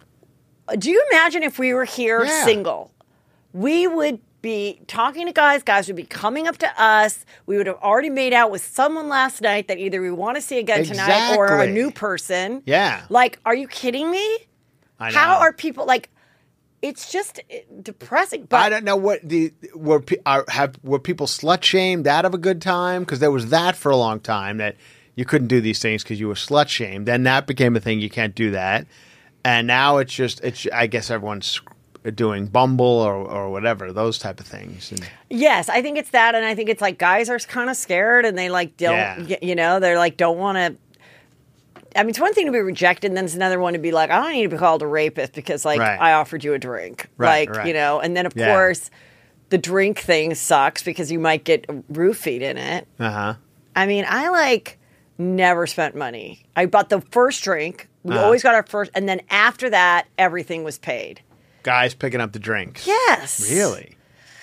do you imagine if we were here Yeah. single? We would be talking to guys. Guys would be coming up to us. We would have already made out with someone last night that either we want to see again tonight or a Exactly. new person. Yeah. Like, are you kidding me? I know. How are people like? It's just depressing. But I don't know were people slut shamed out of a good time, because there was that for a long time that you couldn't do these things because you were slut shamed. Then that became a thing, you can't do that, and now it's I guess everyone's doing Bumble or whatever, those type of things. And yes, I think it's that, and I think it's like guys are kind of scared and they like don't, they're like don't want to. I mean, it's one thing to be rejected, and then it's another one to be like, I don't need to be called a rapist because, like, Right. I offered you a drink. Right, like, right. and then, of Yeah. course, the drink thing sucks because you might get roofied in it. uh-huh. I mean, I, never spent money. I bought the first drink. We always got our first, and then after that, everything was paid. Guys picking up the drinks. Yes. Really?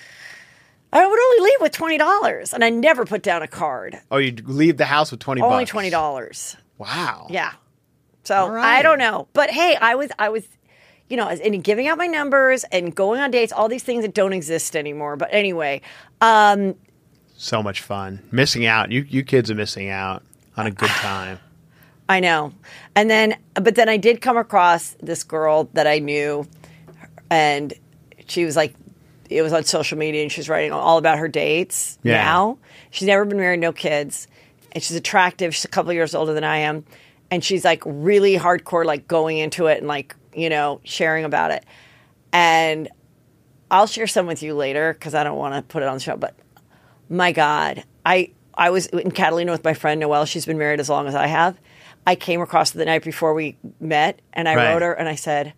I would only leave with $20, and I never put down a card. Oh, you'd leave the house with $20. Only $20. Wow. Yeah. So All right. I don't know. But hey, I was, and giving out my numbers and going on dates, all these things that don't exist anymore. But anyway, So much fun. Missing out. You kids are missing out on a good time. I know. But then I did come across this girl that I knew, and she was like, it was on social media, and she's writing all about her dates now. She's never been married, no kids. And she's attractive. She's a couple of years older than I am. And she's like really hardcore, like going into it and like, sharing about it. And I'll share some with you later because I don't want to put it on the show. But my God, I was in Catalina with my friend Noelle. She's been married as long as I have. I came across her the night before we met, and I wrote her and I said,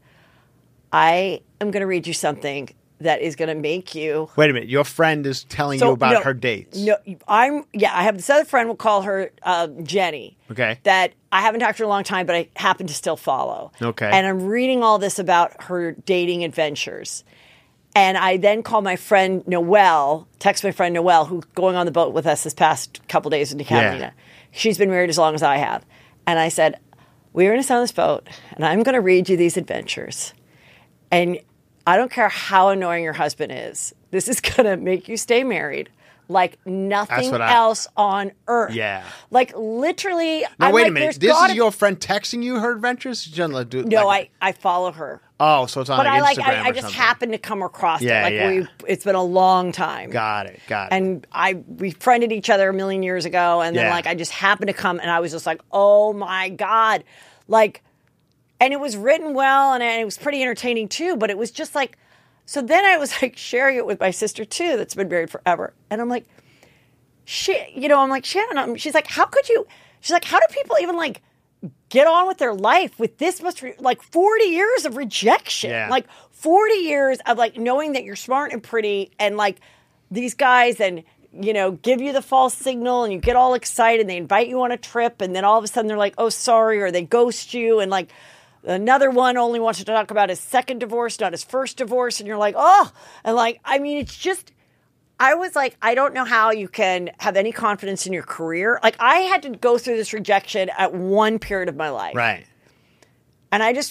I am going to read you something that is going to make you. Wait a minute. Your friend is telling you about her dates. No, I have this other friend. We'll call her Jenny. Okay. That I haven't talked to her in a long time, but I happen to still follow. Okay. And I'm reading all this about her dating adventures. And I then call my friend Noelle, text my friend Noelle, who's going on the boat with us this past couple days into Catalina. Yeah. She's been married as long as I have. And I said, we're going to sit on this boat, and I'm going to read you these adventures. And I don't care how annoying your husband is. This is going to make you stay married like nothing what else on earth. Yeah. Like literally. Now, I'm wait like, a minute. there's This gotta is your friend texting you her adventures? No, I follow her. Oh, so it's on But like Instagram I or just something. happened to come across Yeah, it. Like it's been a long time. Got it. And we friended each other a million years ago, and then like I just happened to come, and I was just like, oh my God, like, and it was written well, and it was pretty entertaining too. But it was just like, so then I was like sharing it with my sister too, that's been married forever, and I'm like, I'm like, Shannon, she's like, how could you? She's like, how do people even like get on with their life with this much, like 40 years of rejection, like 40 years of like knowing that you're smart and pretty, and like these guys and, give you the false signal, and you get all excited, and they invite you on a trip, and then all of a sudden they're like, oh, sorry, or they ghost you. And like another one only wants to talk about his second divorce, not his first divorce. And you're like, oh, and like, I mean, it's just, I was like, I don't know how you can have any confidence in your career. Like, I had to go through this rejection at one period of my life. Right. And I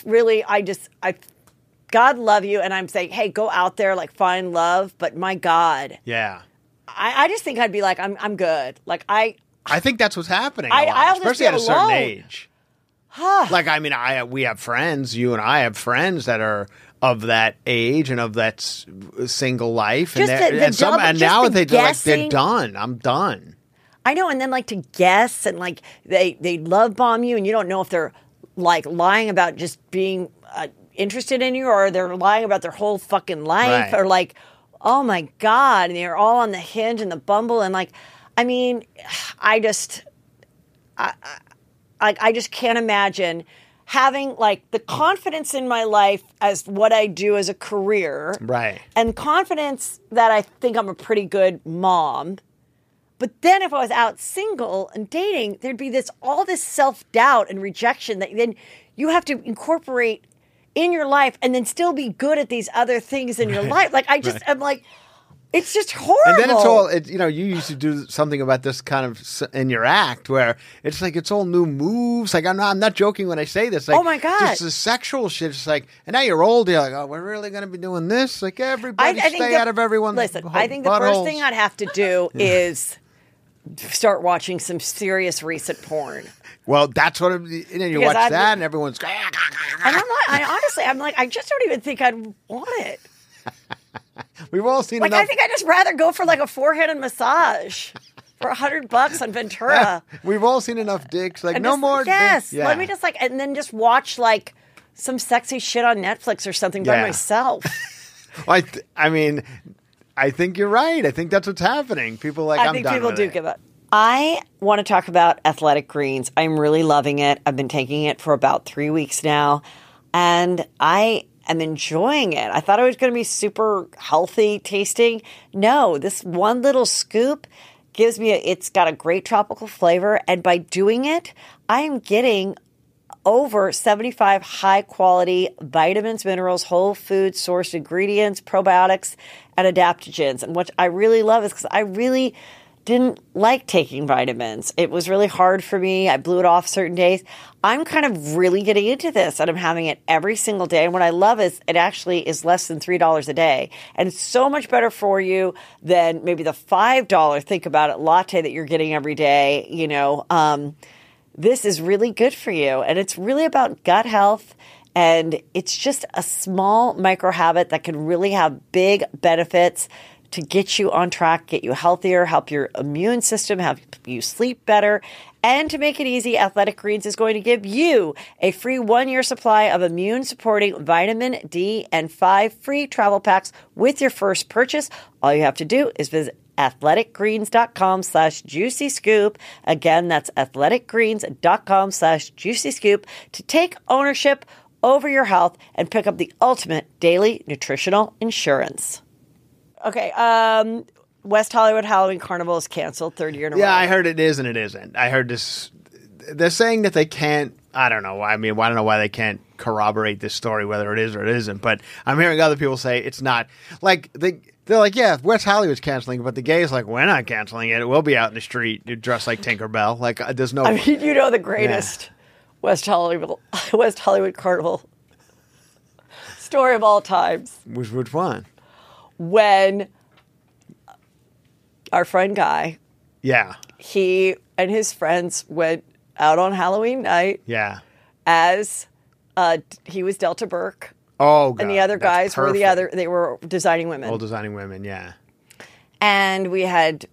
God love you. And I'm saying, hey, go out there, like, find love. But my God. Yeah. I just think I'd be like, I'm good. Like, I think that's what's happening. I'll just especially get at a certain alone. age. Like, I mean, we have friends, you and I have friends that are of that age and of that single life, Just and now they're like, they're done. I'm done. I know, and then like to guess, and like they love bomb you, and you don't know if they're like lying about just being interested in you, or they're lying about their whole fucking life, or like, oh my God, and they're all on the Hinge and the Bumble, and like, I mean, I just can't imagine having like the confidence in my life as what I do as a career. Right. And confidence that I think I'm a pretty good mom. But then if I was out single and dating, there'd be all this self-doubt and rejection that then you have to incorporate in your life and then still be good at these other things in your life. Like I'm like, it's just horrible. And then it's all, you used to do something about this kind of in your act where it's like, it's all new moves. Like, I'm not joking when I say this. Like, oh my God. Just the sexual shit. It's like, and now you're old. You're like, oh, we're really going to be doing this? Like, everybody stay out of everyone's Listen, I think the first thing I'd have to do is start watching some serious recent porn. Well, that's what, and then you watch that and everyone's going. And I'm like, I just don't even think I'd want it. We've all seen enough. I think I'd just rather go for like a forehanded massage for $100 on Ventura. We've all seen enough dicks. Like, no more. Yes. Let me just and then just watch like some sexy shit on Netflix or something by myself. I mean, I think you're right. I think that's what's happening. People like, I think people do give up. I want to talk about Athletic Greens. I'm really loving it. I've been taking it for about 3 weeks now, and I'm enjoying it. I thought it was going to be super healthy tasting. No, this one little scoop gives me it's got a great tropical flavor. And by doing it, I am getting over 75 high quality vitamins, minerals, whole food sourced ingredients, probiotics, and adaptogens. And what I really love is because I really didn't like taking vitamins. It was really hard for me. I blew it off certain days. I'm kind of really getting into this, and I'm having it every single day. And what I love is it actually is less than $3 a day. And it's so much better for you than maybe the $5, think about it, latte that you're getting every day. This is really good for you. And it's really about gut health. And it's just a small micro habit that can really have big benefits to get you on track, get you healthier, help your immune system, help you sleep better. And to make it easy, Athletic Greens is going to give you a free 1-year supply of immune-supporting vitamin D and 5 free travel packs with your first purchase. All you have to do is visit athleticgreens.com/juicyscoop. Again, that's athleticgreens.com/juicyscoop to take ownership over your health and pick up the ultimate daily nutritional insurance. Okay, West Hollywood Halloween Carnival is canceled, third year in a row. Yeah, I heard it is and it isn't. I heard this. They're saying that they can't. I don't know. I mean, I don't know why they can't corroborate this story, whether it is or it isn't. But I'm hearing other people say it's not. Like they're like, yeah, West Hollywood's canceling it, but the gays like, we're not canceling it. We'll be out in the street dressed like Tinkerbell. Like there's no. I mean, the greatest West Hollywood Carnival story of all times. Which one? When our friend Guy, Yeah. he and his friends went out on Halloween night Yeah. as he was Delta Burke. Oh, God. And the other That's guys were perfect. they were designing women. All designing women, yeah. And we had,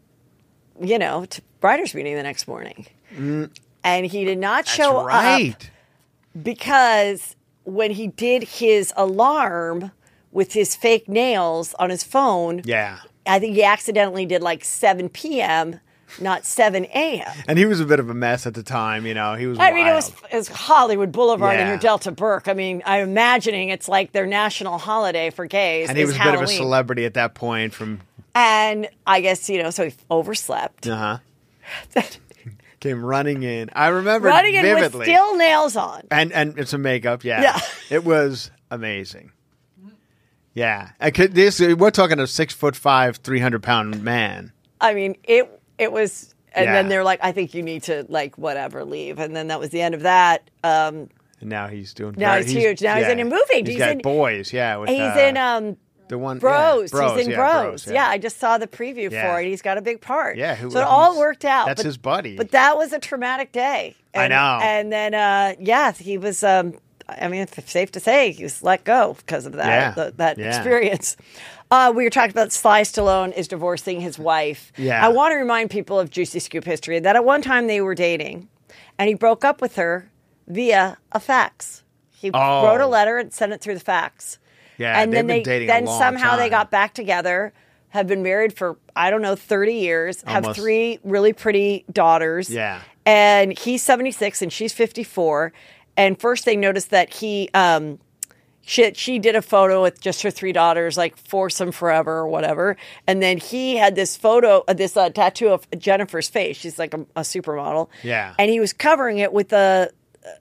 writers meeting the next morning. And he did not show That's right. up because when he did his alarm with his fake nails on his phone, Yeah. I think he accidentally did like 7 p.m., not 7 a.m. And he was a bit of a mess at the time, He was I mean, it wild. was Hollywood Boulevard and Yeah. you're Delta Burke. I mean, I'm imagining it's like their national holiday for gays. And he is was a Halloween. bit of a celebrity at that point from... And I guess, so he overslept. Uh-huh. Came running in. I remember Running in vividly. with still nails on. And some makeup, yeah. Yeah. It was amazing. Yeah. We're talking a 6'5", 300-pound man. I mean, it was, and Yeah. then they're like, I think you need to whatever leave, and then that was the end of that. And now he's doing. Now he's huge. Now he's in a movie. He's got boys. Yeah. With, He's in the one Bros. Yeah, He's in yeah, Bros. yeah. Yeah, I just saw the preview Yeah. for it. He's got a big part. Yeah, so it all worked out. That's his buddy. But that was a traumatic day. I know. And then, he was. I mean, it's safe to say he was let go because of that Yeah. experience. We were talking about Sly Stallone is divorcing his wife. Yeah. I want to remind people of Juicy Scoop history that at one time they were dating, and he broke up with her via a fax. He wrote a letter and sent it through the fax. Yeah, and then they've been dating a long somehow they time. got back together, have been married for, 30 years, have Almost. 3 really pretty daughters. Yeah. And he's 76 and she's 54. And first they noticed that she did a photo with just her 3 daughters, like foursome forever or whatever. And then he had this photo, this tattoo of Jennifer's face. She's like a supermodel. Yeah. And he was covering it with a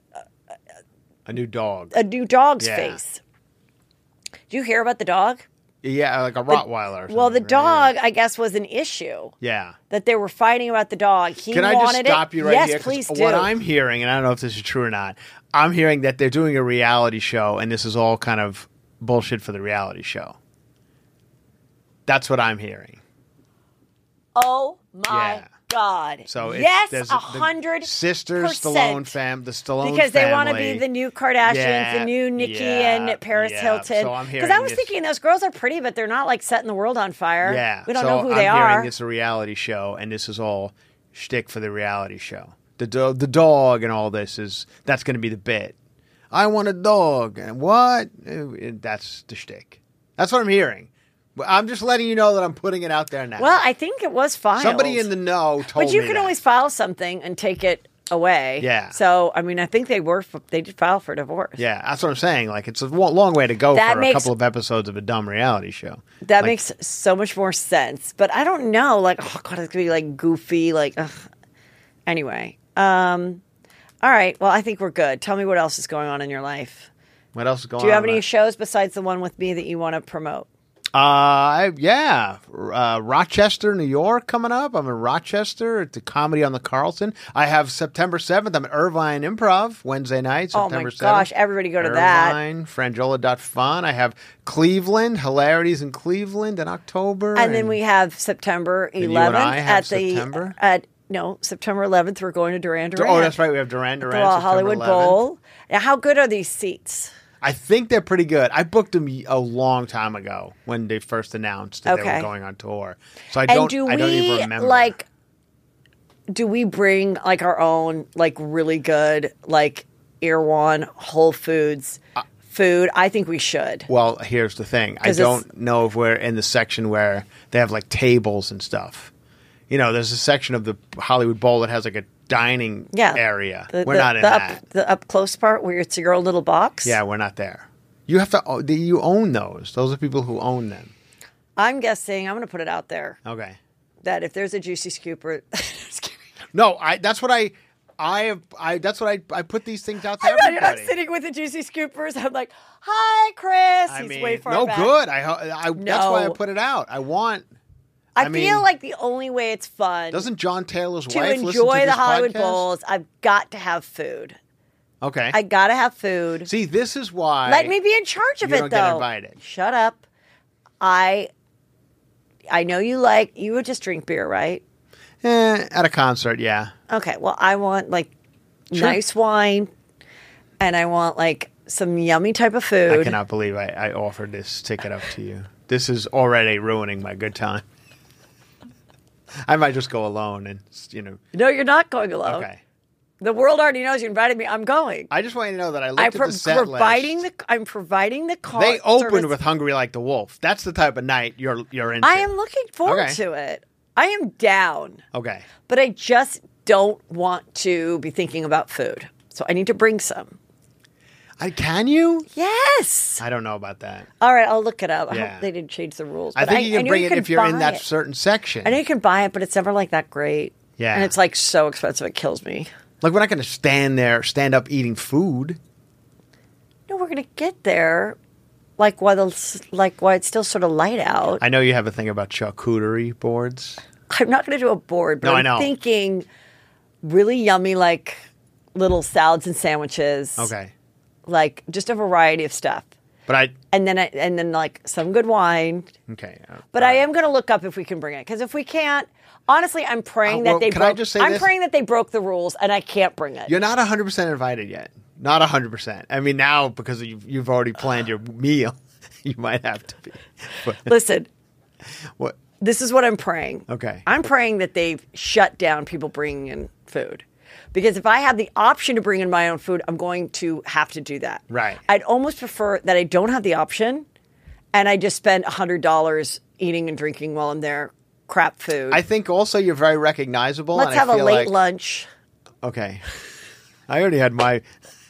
new dog. new dog's Yeah. face. Did you hear about the dog? Yeah, like a Rottweiler. Or Well, the something, right? dog, I guess, was an issue. Yeah. That they were fighting about the dog. He Can I wanted just stop it. you right yes, here? 'Cause please do. What I'm hearing, and I don't know if this is true or not, I'm hearing that they're doing a reality show, and this is all kind of bullshit for the reality show. That's what I'm hearing. Oh my Yeah. God! So yes, there's 100 sisters, Stallone the Stallone because they want to family. be the new Kardashians, Yeah, the new Nikki yeah, and Paris yeah. Hilton. So I'm Because hearing I was this- thinking those girls are pretty, but they're not like setting the world on fire. Yeah, we don't so know who they I'm are. hearing it's a reality show, and this is all shtick for the reality show. The dog and all this that's going to be the bit. I want a dog, and what? That's the shtick. That's what I'm hearing. I'm just letting you know that I'm putting it out there now. Well, I think it was filed. Somebody in the know told me But you can that. always file something and take it away. Yeah. So I mean, I think they did file for divorce. Yeah, that's what I'm saying. Like, it's a long way to go That for a makes- couple of episodes of a dumb reality show. That Like, makes so much more sense. But I don't know. Like, oh God, it's gonna be like goofy. Like, ugh. Anyway. All right. Well, I think we're good. Tell me what else is going on in your life. What else is going on? Do you have any Matt? shows besides the one with me that you want to promote? Rochester, New York coming up. I'm in Rochester at the Comedy on the Carlton. I have September 7th. I'm at Irvine Improv Wednesday night, Oh September my 7th. gosh, everybody go to that. Irvine, Frangiola.fun. I have Cleveland, Hilarities in Cleveland in October. And then we have September 11th you and I have at the September? September 11th we're going to Duran Duran. Oh, that's right. We have Duran Duran. The September Hollywood 11th. Bowl. Now, how good are these seats? I think they're pretty good. I booked them a long time ago when they first announced that they Okay. were going on tour. So I And don't even remember. do we bring like our own like really good like Erewhon Whole Foods food? I think we should. Well, here's the thing. I 'Cause it's- don't know if we're in the section where they have like tables and stuff. There's a section of the Hollywood Bowl that has like a dining area. We're not in that. The up close part where it's your own little box. Yeah, we're not there. You have to. You own those. Those are people who own them. I'm guessing. I'm going to put it out there Okay. that if there's a Juicy Scooper, No, that's what I put these things out to I'm everybody. sitting with the Juicy Scoopers. I'm like, "Hi, Chris." He's way far back. good. That's why I No. put it out. I feel like the only way it's fun Doesn't John Taylor's to wife listen enjoy to the this Hollywood podcast? Bowls, I've got to have food. Okay. I got to have food. See, this is why. Let me be in charge of you it, don't though. get invited. Shut up. I I know you would just drink beer, right? At a concert, yeah. Okay, well, I want like nice wine, and I want like some yummy type of food. I cannot believe I offered this ticket up to you. This is already ruining my good time. I might just go alone and, No, you're not going alone. Okay. The world already knows you invited me. I'm going. I just want you to know that I looked at the set list. I'm providing the car. They opened service. with Hungry Like the Wolf. That's the type of night you're into. I am looking forward to it. I am down. Okay. But I just don't want to be thinking about food. So I need to bring some. Can you? Yes. I don't know about that. All right, I'll look it up. I Yeah. hope they didn't change the rules. I think you can bring it if you're in that it. certain section. I know you can buy it, but it's never like that great. Yeah. And it's like so expensive, it kills me. Like, we're not going to stand up eating food. No, we're going to get there while it's still sort of light out. I know you have a thing about charcuterie boards. I'm not going to do a board, but No, I I'm know. thinking really yummy, like little salads and sandwiches. Okay. Like just a variety of stuff. But And then like some good wine. Okay. But I am going to look up if we can bring it. Because if we can't, honestly, I'm praying well, that they can I broke. just say I'm this? praying that they broke the rules and I can't bring it. You're not 100% invited yet. Not 100%. I mean, now because you've already planned your meal, you might have to be. But, Listen, what? this is what I'm praying. Okay. I'm praying that they've shut down people bringing in food. Because if I have the option to bring in my own food, I'm going to have to do that. Right. I'd almost prefer that I don't have the option and I just spend $100 eating and drinking while I'm there. Crap food. I think also you're very recognizable. Let's and have I a feel late like, lunch. Okay. I already had my.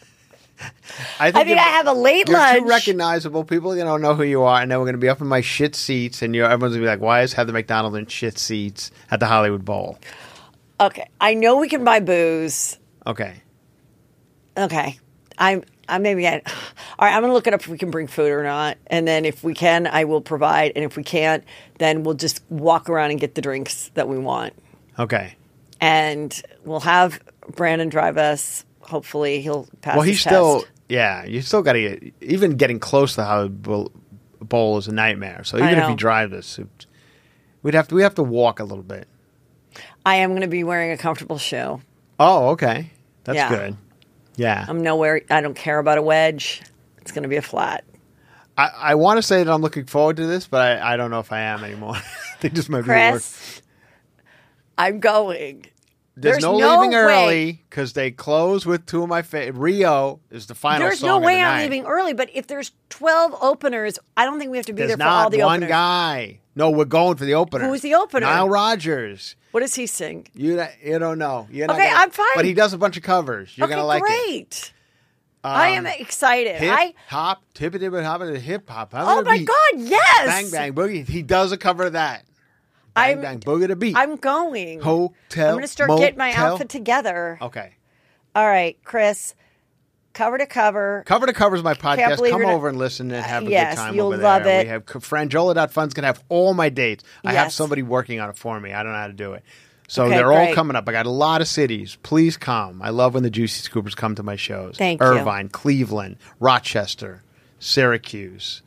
I think I have a late you're lunch. Too recognizable. People know who you are, and then we're going to be up in my shit seats, and everyone's going to be like, "Why is Heather McDonald in shit seats at the Hollywood Bowl?" Okay. I know we can buy booze. Okay. Okay. All right, I'm going to look it up if we can bring food or not. And then if we can, I will provide. And if we can't, then we'll just walk around and get the drinks that we want. Okay. And we'll have Brandon drive us. Hopefully he'll pass Well, his he's still, test. yeah, you still got to get, even getting close to the Hollywood Bowl is a nightmare. So even if you drive this, we have to walk a little bit. I am going to be wearing a comfortable shoe. Oh, okay. That's Yeah. good. Yeah. I don't care about a wedge. It's going to be a flat. I want to say that I'm looking forward to this, but I don't know if I am anymore. I think this might be Chris, I'm going. There's no leaving early because they close with two of my favorite. Rio is the final There's song no of the way night. I'm leaving early, but if there's 12 openers, I don't think we have to be There's there for all not the one openers. guy. No, we're going for the opener. Who's the opener? Nile Rodgers. What does he sing? You don't know. You're not Okay, gonna- I'm fine. But he does a bunch of covers. You're Okay, gonna like it. great. I am excited. Hip hop, tippity hop, hip hop. Oh my God, yes. Bang bang boogie. He does a cover of that. Bang bang boogie to beat. I'm going. Hotel. I'm going to start getting my motel. outfit together. Okay. All right, Chris. Cover to cover. Cover to Cover is my podcast. believe Come you're over and listen and have a yes, good time you'll over there. love it. We have Frangiola.fun's going to have all my dates. I have Yes. somebody working on it for me. I don't know how to do it. So Okay, they're all great. coming up. I got a lot of cities. Please come. I love when the Juicy Scoopers come to my shows. Thank you. Irvine, Cleveland, Rochester, Syracuse,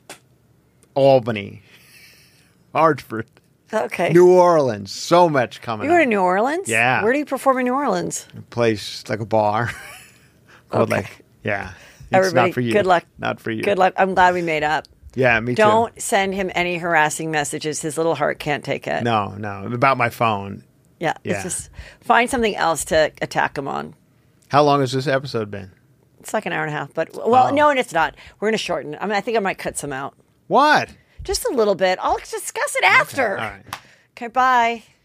Albany, Hartford, Okay. New Orleans. So much coming You go to up. New Orleans? Yeah. Where do you perform in New Orleans? A place like a bar. Called Okay. yeah. It's Everybody, not for you. good luck. Not for you. Good luck. I'm glad we made up. Yeah, me too. Don't send him any harassing messages. His little heart can't take it. No, about my phone. Yeah. Yeah. It's just find something else to attack him on. How long has this episode been? It's like an hour and a half, but Oh. no, and it's not. We're going to shorten it. I think I might cut some out. What? Just a little bit. I'll discuss it after. All right. Okay, bye.